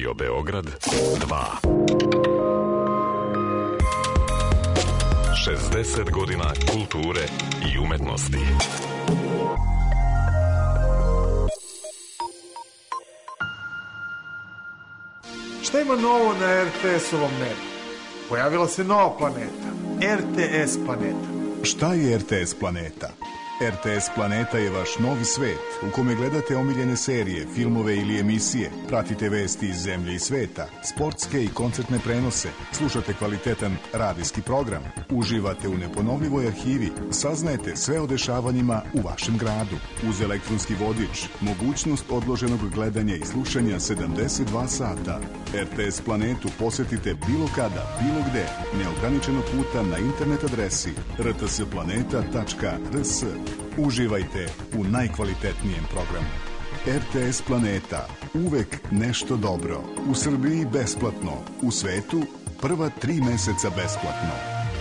Radio Beograd 2. 60 godina kulture i umetnosti. Šta ima novo na RTS-ovom nebu? Pojavila se nova planeta, RTS planeta. Šta je RTS planeta? RTS planeta je vaš novi svet u kome gledate omiljene serije, filmove ili emisije, pratite vesti iz zemlje i sveta, sportske i koncertne prenose, slušate kvalitetan radijski program, uživate u neponovljivoj arhivi, saznajete sve o dešavanjima u vašem gradu. Uz elektronski vodič, mogućnost odloženog gledanja i slušanja 72 sata. RTS planetu posetite bilo kada, bilo gde, neograničeno puta na internet adresi rtsplaneta.rs. Uživajte u najkvalitetnijem programu. RTS Planeta. Uvek nešto dobro. U Srbiji besplatno. U svetu prva 3 meseca besplatno.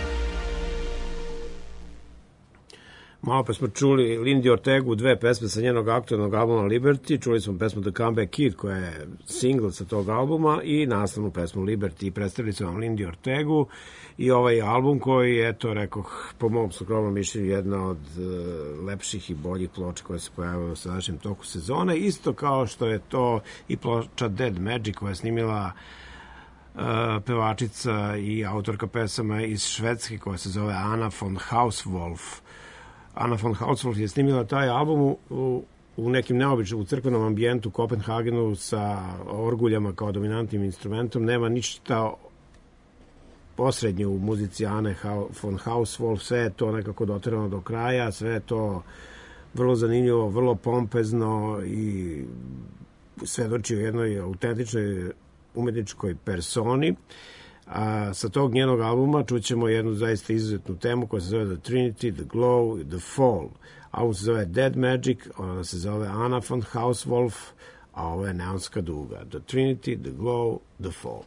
Malo pa smo čuli Lindy Ortegu, 2 pesme sa njenog aktualnog albuma Liberty. Čuli smo pesmu The Comeback Kid, koja je single sa tog albuma, i nastavnu pesmu Liberty. I predstavili su vam Lindy Ortegu i ovaj album koji je, to rekoh, po mom skromnom mišljenju, jedna od lepših i boljih ploča koje se pojavaju u sadašnjem toku sezone. Isto kao što je to i ploča Dead Magic, koja je snimila pevačica i autorka pesama iz Švedske, koja se zove Anna von Hauswolf. Anna von Hauswolf je snimila taj album u nekim neobičnom, u crkvenom ambijentu u Kopenhagenu sa orguljama kao dominantnim instrumentom. Nema ništa posrednje u muzici Anne von Hauswolf, sve je to nekako doterano do kraja, sve je to vrlo zanimljivo, vrlo pompezno i svedoči o jednoj autentičnoj umetničkoj personi. A sa tog njenog albuma čućemo jednu zaista izuzetnu temu koja se zove The Trinity, The Glow, The Fall. Album se zove Dead Magic, ona se zove Anna von Hauswolf, a ovo je neonska duga. The Trinity, The Glow, The Fall.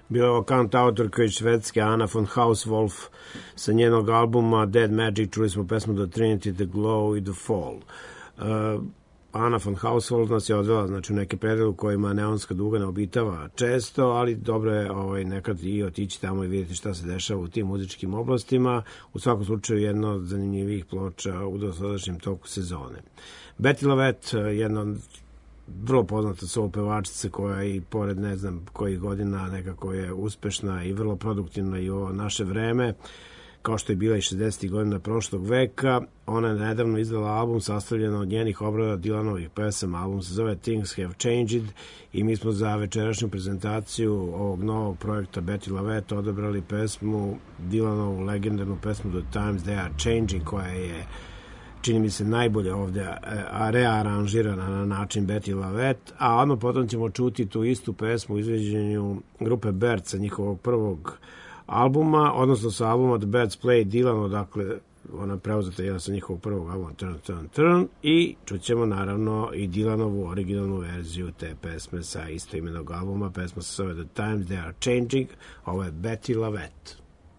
Bio je ovo kant autorka iz Švedske, Anna von Hauswolf, sa njenog albuma Dead Magic. Čuli smo pesmu The Trinity, The Glow i The Fall. Anna von Hauswolf nas je odvela, znači, u neke predele u kojima neonska duga ne obitava često, ali dobro je nekad i otići tamo i vidjeti šta se dešava u tim muzičkim oblastima. U svakom slučaju jedna od zanimljivih ploča u dosadašnjem toku sezone. Betty LaVette, jedna od vrlo poznata soul pevačica koja i pored ne znam kojih godina nekako je uspešna i vrlo produktivna i u naše vreme, kao što je bila i 60. godina prošlog veka. Ona je nedavno izdala album sastavljen od njenih obrada Dylanovih pesama. Album se zove Things Have Changed i mi smo za večerašnju prezentaciju ovog novog projekta Betty LaVette odabrali pesmu, Dylanovu legendarnu pesmu The Times They Are Changing, koja je, čini mi se, najbolje ovde rearanžirana na način Betty LaVette, a odmah potom ćemo čuti tu istu pesmu u izveđenju grupe Birds sa njihovog prvog albuma, odnosno sa albuma The Birds Play Dylanu, dakle ona preuzeta jedna sa njihovog prvog albuma Turn, Turn, Turn, i čućemo naravno i Dylanovu originalnu verziju te pesme sa istoimenog albuma. Pesma se zove The Times They Are Changing, ovo je Betty LaVette.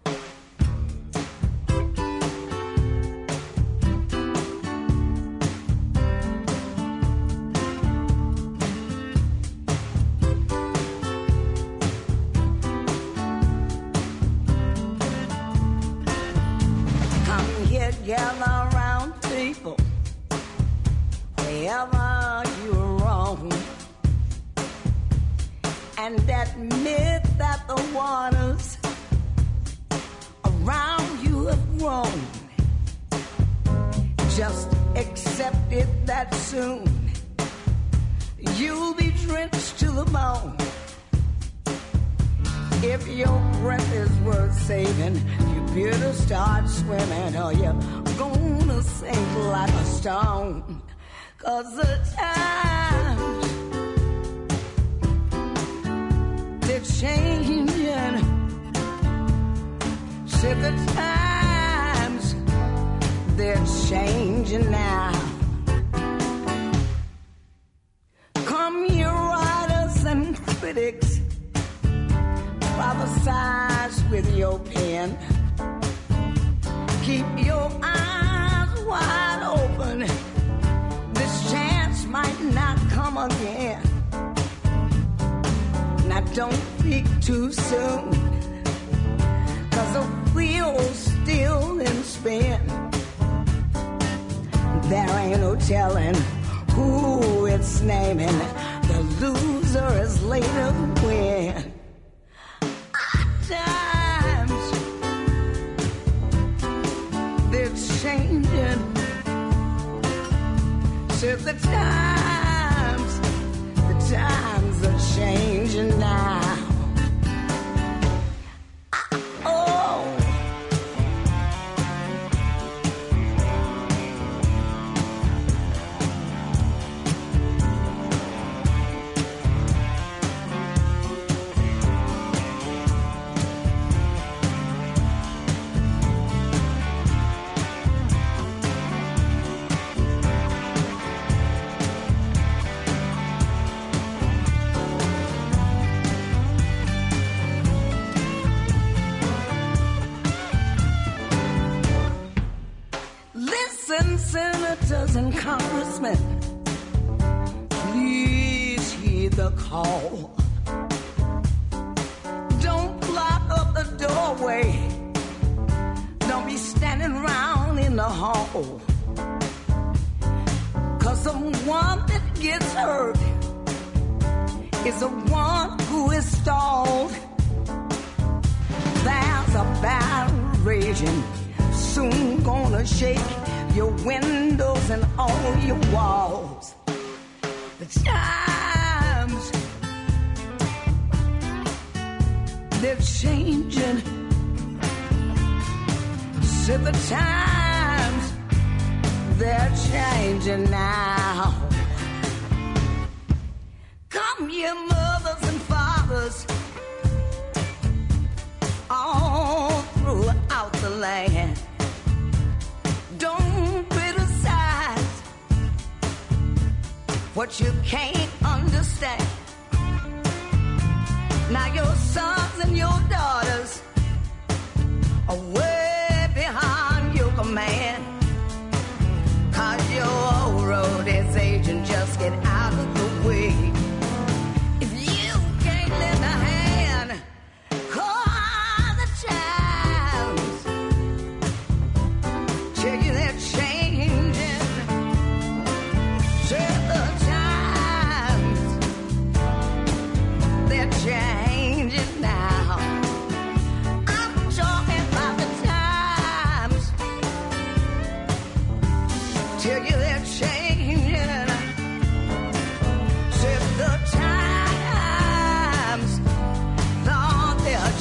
Gather around, people, wherever you're wrong, and admit that the waters around you have grown. Just accept it that soon you'll be drenched to the bone. If your breath is worth saving, you better start swimming or you're gonna sink like a stone. 'Cause the times, they're changing. Said the times, they're changing now. Come, you writers and critics, prophesize with your pen. Keep your eyes wide open. This chance might not come again. Now don't speak too soon, 'cause the wheel's still in spin. There ain't no telling who it's naming. The loser is later win. Times, they're changing. Said the times are changing now. Oh, senators and congressmen, please heed the call. Don't block up the doorway. Don't be standing around in the hall. 'Cause the one that gets hurt is the one who is stalled. There's a battle raging, soon gonna shake your windows and all your walls. The times, they're changing. Said the times, they're changing now. Come, you mothers and fathers, all throughout the land. Don't criticize what you can't understand. Now your sons and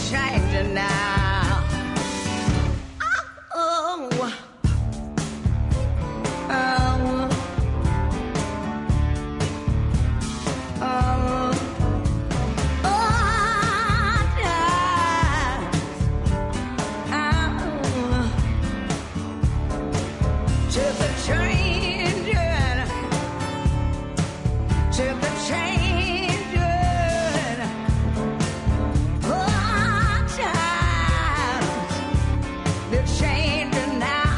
changing now. Oh, oh, oh, to the changing, to the changing, times they're changing now.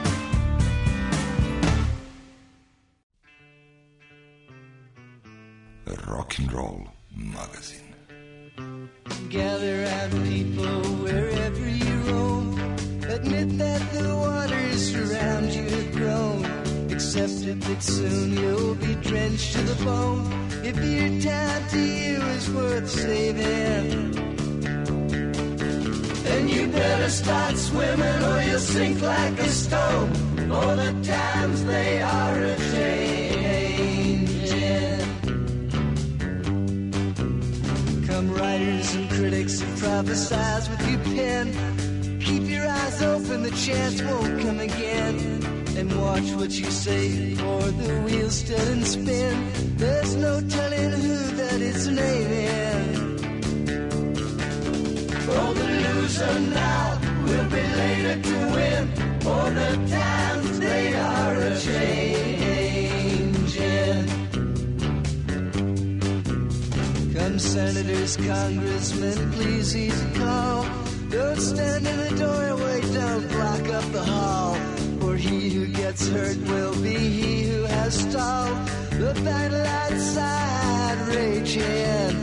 Rock and Roll Magazine. Gather round people wherever you roam. Admit that the waters around you have grown. Accept it that soon you'll be drenched to the bone. If your time to you is worth saving, then you better start swimming or you'll sink like a stone. For the times they are a-changing. Come writers and critics and prophesize with your pen. Keep your eyes open, the chance won't come again. And watch what you say, for the wheel's still in spin. There's no telling who that it's naming. For the loser now will be later to win. For the times they are a-changing. Come senators, congressmen, please heed the call. Don't stand in the doorway, don't block up the hall. For he who gets hurt will be he who has stalled the battle outside raging.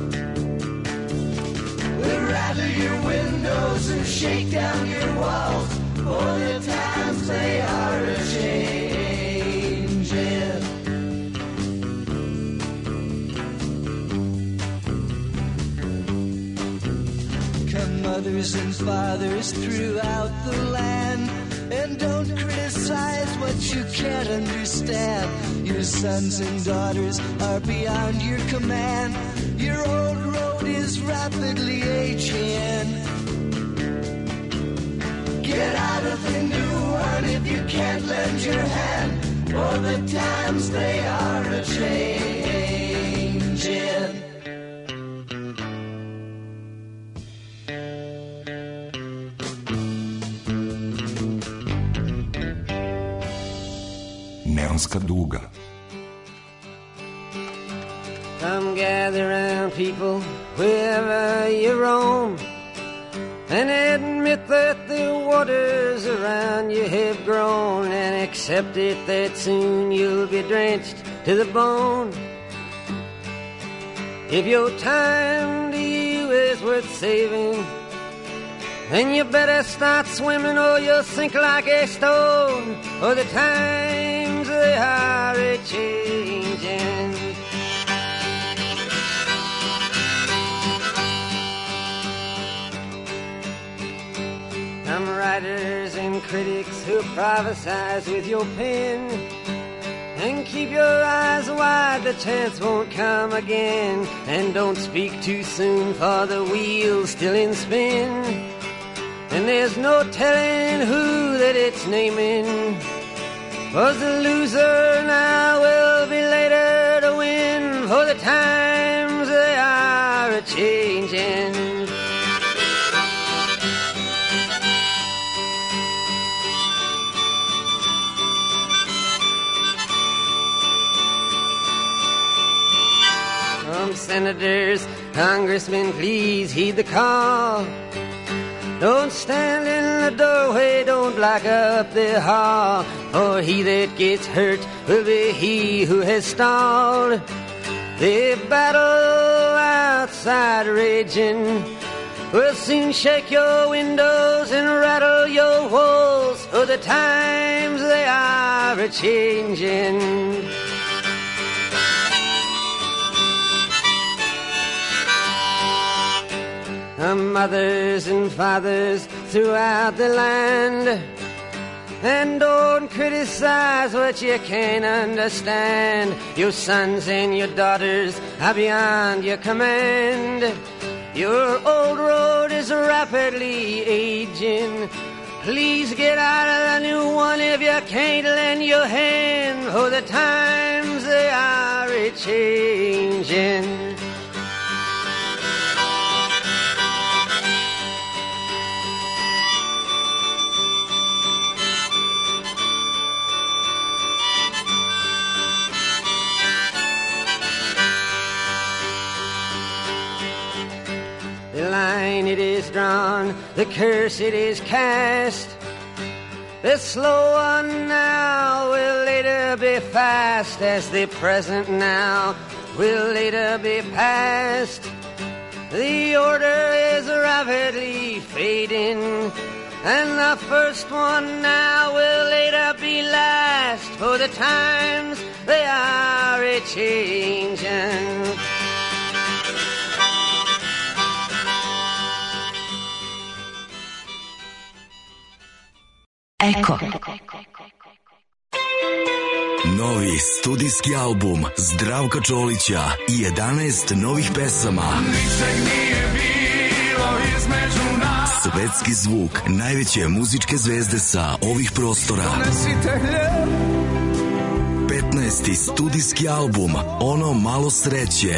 We'll rattle your windows and shake down your walls. For the times they are a-changing. Mothers and fathers throughout the land, and don't criticize what you can't understand. Your sons and daughters are beyond your command. Your old road is rapidly aging. Get out of the new one if you can't lend your hand. For the times they are a-changing. Neonska duga. Come gather round people wherever you roam, and admit that the waters around you have grown, and accept it that soon you'll be drenched to the bone. If your time to you is worth saving, then you better start swimming or you'll sink like a stone. For the times they are a-changing. Some writers and critics who prophesize with your pen, and keep your eyes wide, the chance won't come again. And don't speak too soon, for the wheel's still in spin. And there's no telling who that it's naming. For the loser now will be later to win. For the times they are a-changing. Senators, congressmen, please heed the call. Don't stand in the doorway, don't block up the hall. For he that gets hurt will be he who has stalled the battle outside raging. Will soon shake your windows and rattle your walls. For the times they are a-changing. Mothers and fathers throughout the land, and don't criticize what you can't understand. Your sons and your daughters are beyond your command. Your old road is rapidly aging. Please get out of the new one if you can't lend your hand, for the times they are a-changing. The line it is drawn, the curse it is cast. The slow one now will later be fast, as the present now will later be past. The order is rapidly fading, and the first one now will later be last, for the times they are a-changing. Eko. Novi studijski album Zdravka Čolića i 11 novih pesama. Ničeg nije bilo između nas. Svetski zvuk najveće muzičke zvezde sa ovih prostora. Donesite hljeb. 15. studijski album Ono malo sreće.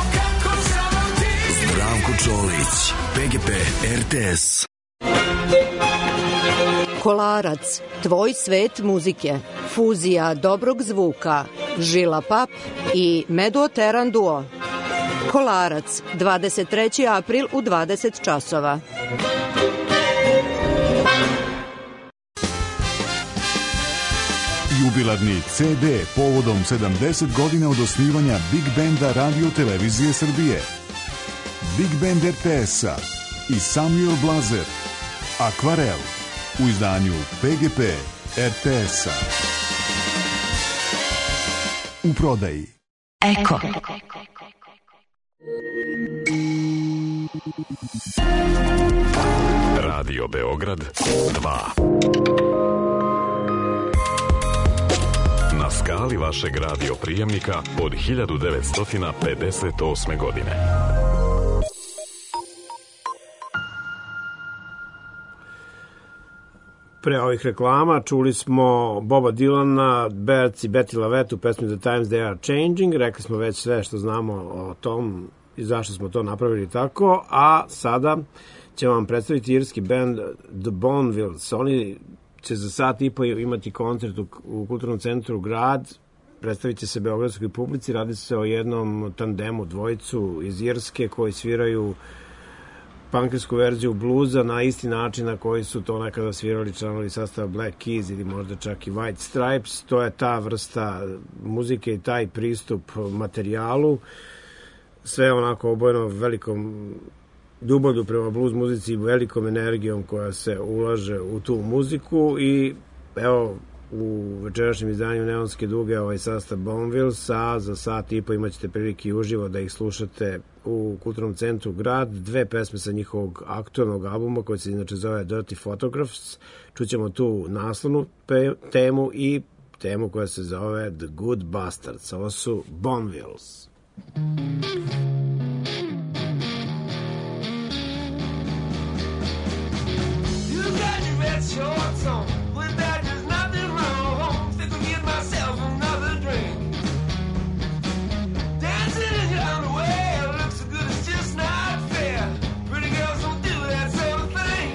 Zdravko Čolić, PGP RTS. Kolarac, tvoj svet muzike, fuzija dobrog zvuka, Žila Pap i Meduoteran duo. Kolarac, 23. april u 20 časova. Jubilarni CD povodom 70 godina od osnivanja Big Benda Radio Televizije Srbije. Big Band RTS-a i Samuel Blazer. Akvarel u izdanju PGP RTS-a. U prodaji. Eko. Radio Beograd 2. Na skali vašeg radio prijemnika od 1958. godine. Pre ovih reklama čuli smo Boba Dylana, Birds i Betty LaVette u pesmi The Times They Are Changing. Rekli smo već sve što znamo o tom i zašto smo to napravili tako, a sada ćemo vam predstaviti irski band The Bonvilles. Oni će za sat i po imati koncert u Kulturnom centru Grad, predstavit će se beogradskoj publici. Radi se o jednom tandemu, dvojicu iz Irske koji sviraju punkersku verziju bluza na isti način na koji su to nekada svirali članovi sastava Black Keys ili možda čak i White Stripes. To je ta vrsta muzike i taj pristup materijalu. Sve onako obojeno velikom ljubavlju prema blues muzici i velikom energijom koja se ulaže u tu muziku. I evo, u večerašnjem izdanju Neonske duge ovaj sastav Bonvilles, a za sat i po imaćete prilike uživo da ih slušate u Kulturnom centru Grad. Dve pesme sa njihovog aktualnog albuma koji se inače zove Dirty Photographs. Čućemo tu naslovnu temu i temu koja se zove The Good Bastards. Ovo su Bonvilles. You got your red shorts on. With that, there's nothing wrong. Stick and get myself another drink. Dancing in your underwear looks so good, it's just not fair. Pretty girls don't do that sort of thing.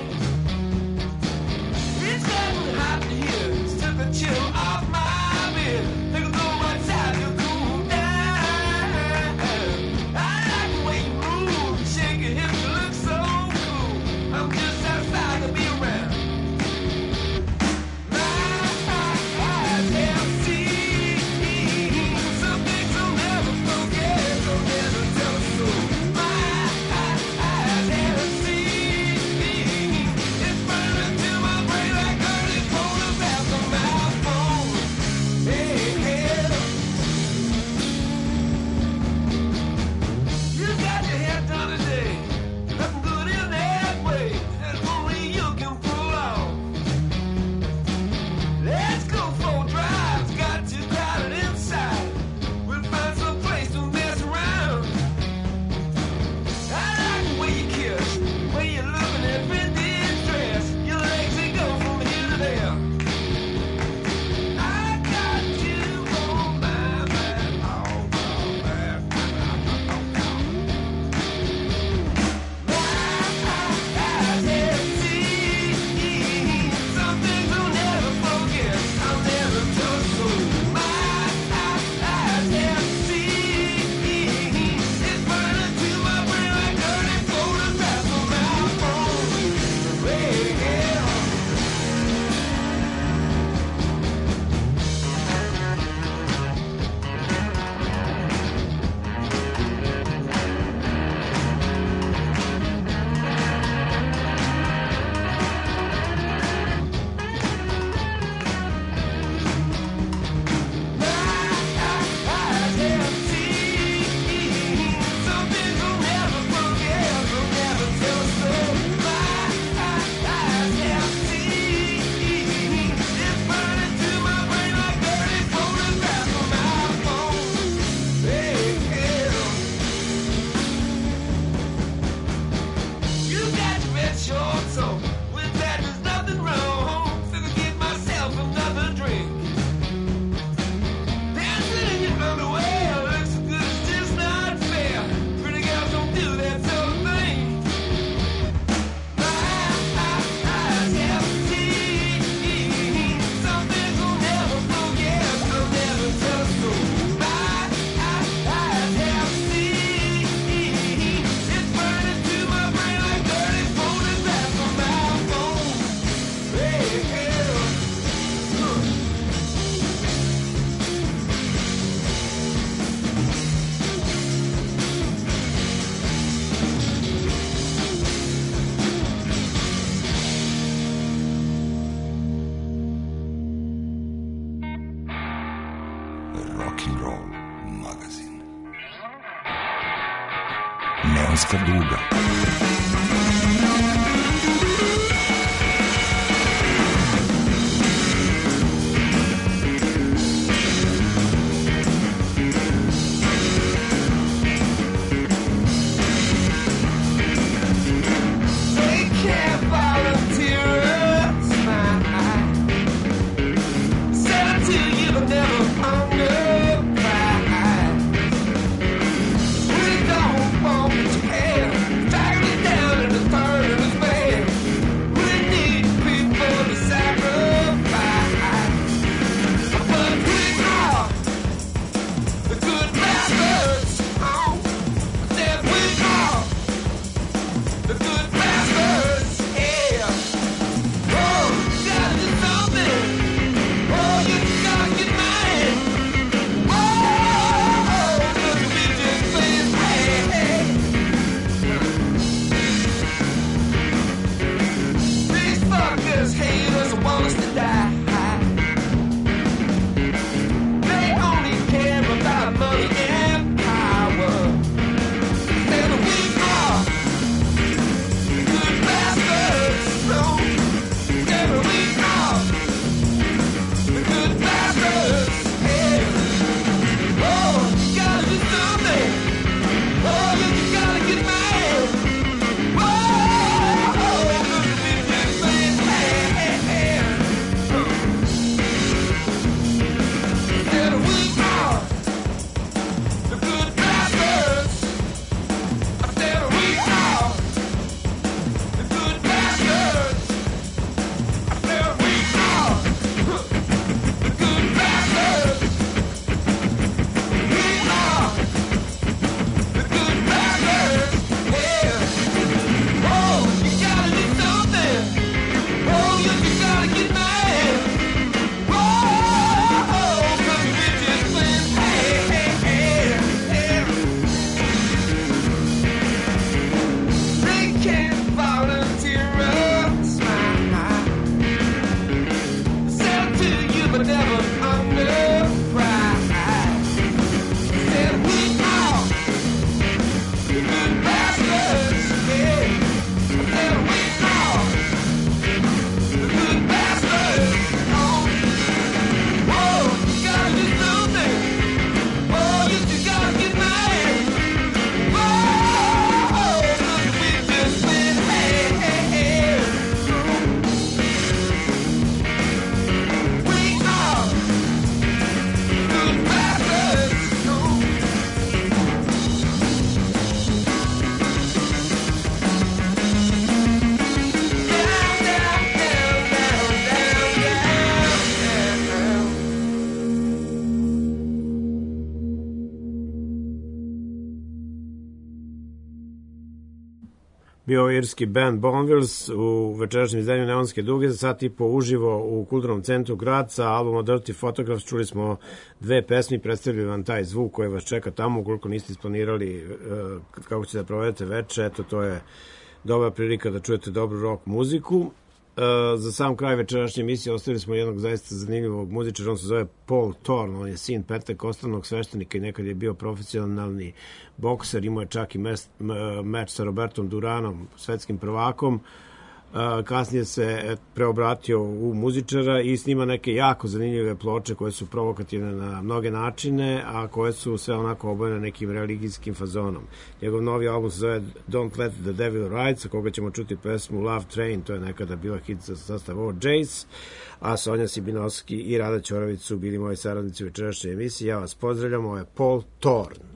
It's gotten hot in here. It's took the chill off my beard. Think of going outside, you'll cool down. I Bosanska Duga. bio irski band Bonvilles u večerašnjem izdanju Neonske duge, za sat i po uživo u Kulturnom centru Gradca, albuma Dirty Photographs. Čuli smo dve pesmi, predstavljaju vam taj zvuk koji vas čeka tamo, ukoliko niste isplanirali kako ćete da provedete veče, eto, to je dobra prilika da čujete dobru rock muziku. Za sam kraj večerašnje emisije ostavili smo jednog zaista zanimljivog muzičara, on se zove Paul Thorne, on je sin pentekostanog sveštenika i nekad je bio profesionalni bokser, imao je čak i meč sa Robertom Duranom, svetskim prvakom. Kasnije se preobratio u muzičara i snima neke jako zanimljive ploče koje su provokativne na mnoge načine, a koje su sve onako obojene nekim religijskim fazonom. Njegov novi album se zove Don't Let the Devil Ride, sa koga ćemo čuti pesmu Love Train, to je nekada bila hit za sastav Jace, a Sonja Sibinovski i Rada Ćorović su bili moji saradnici u večerašnjoj emisiji. Ja vas pozdravljam, ovo je Paul Thorne.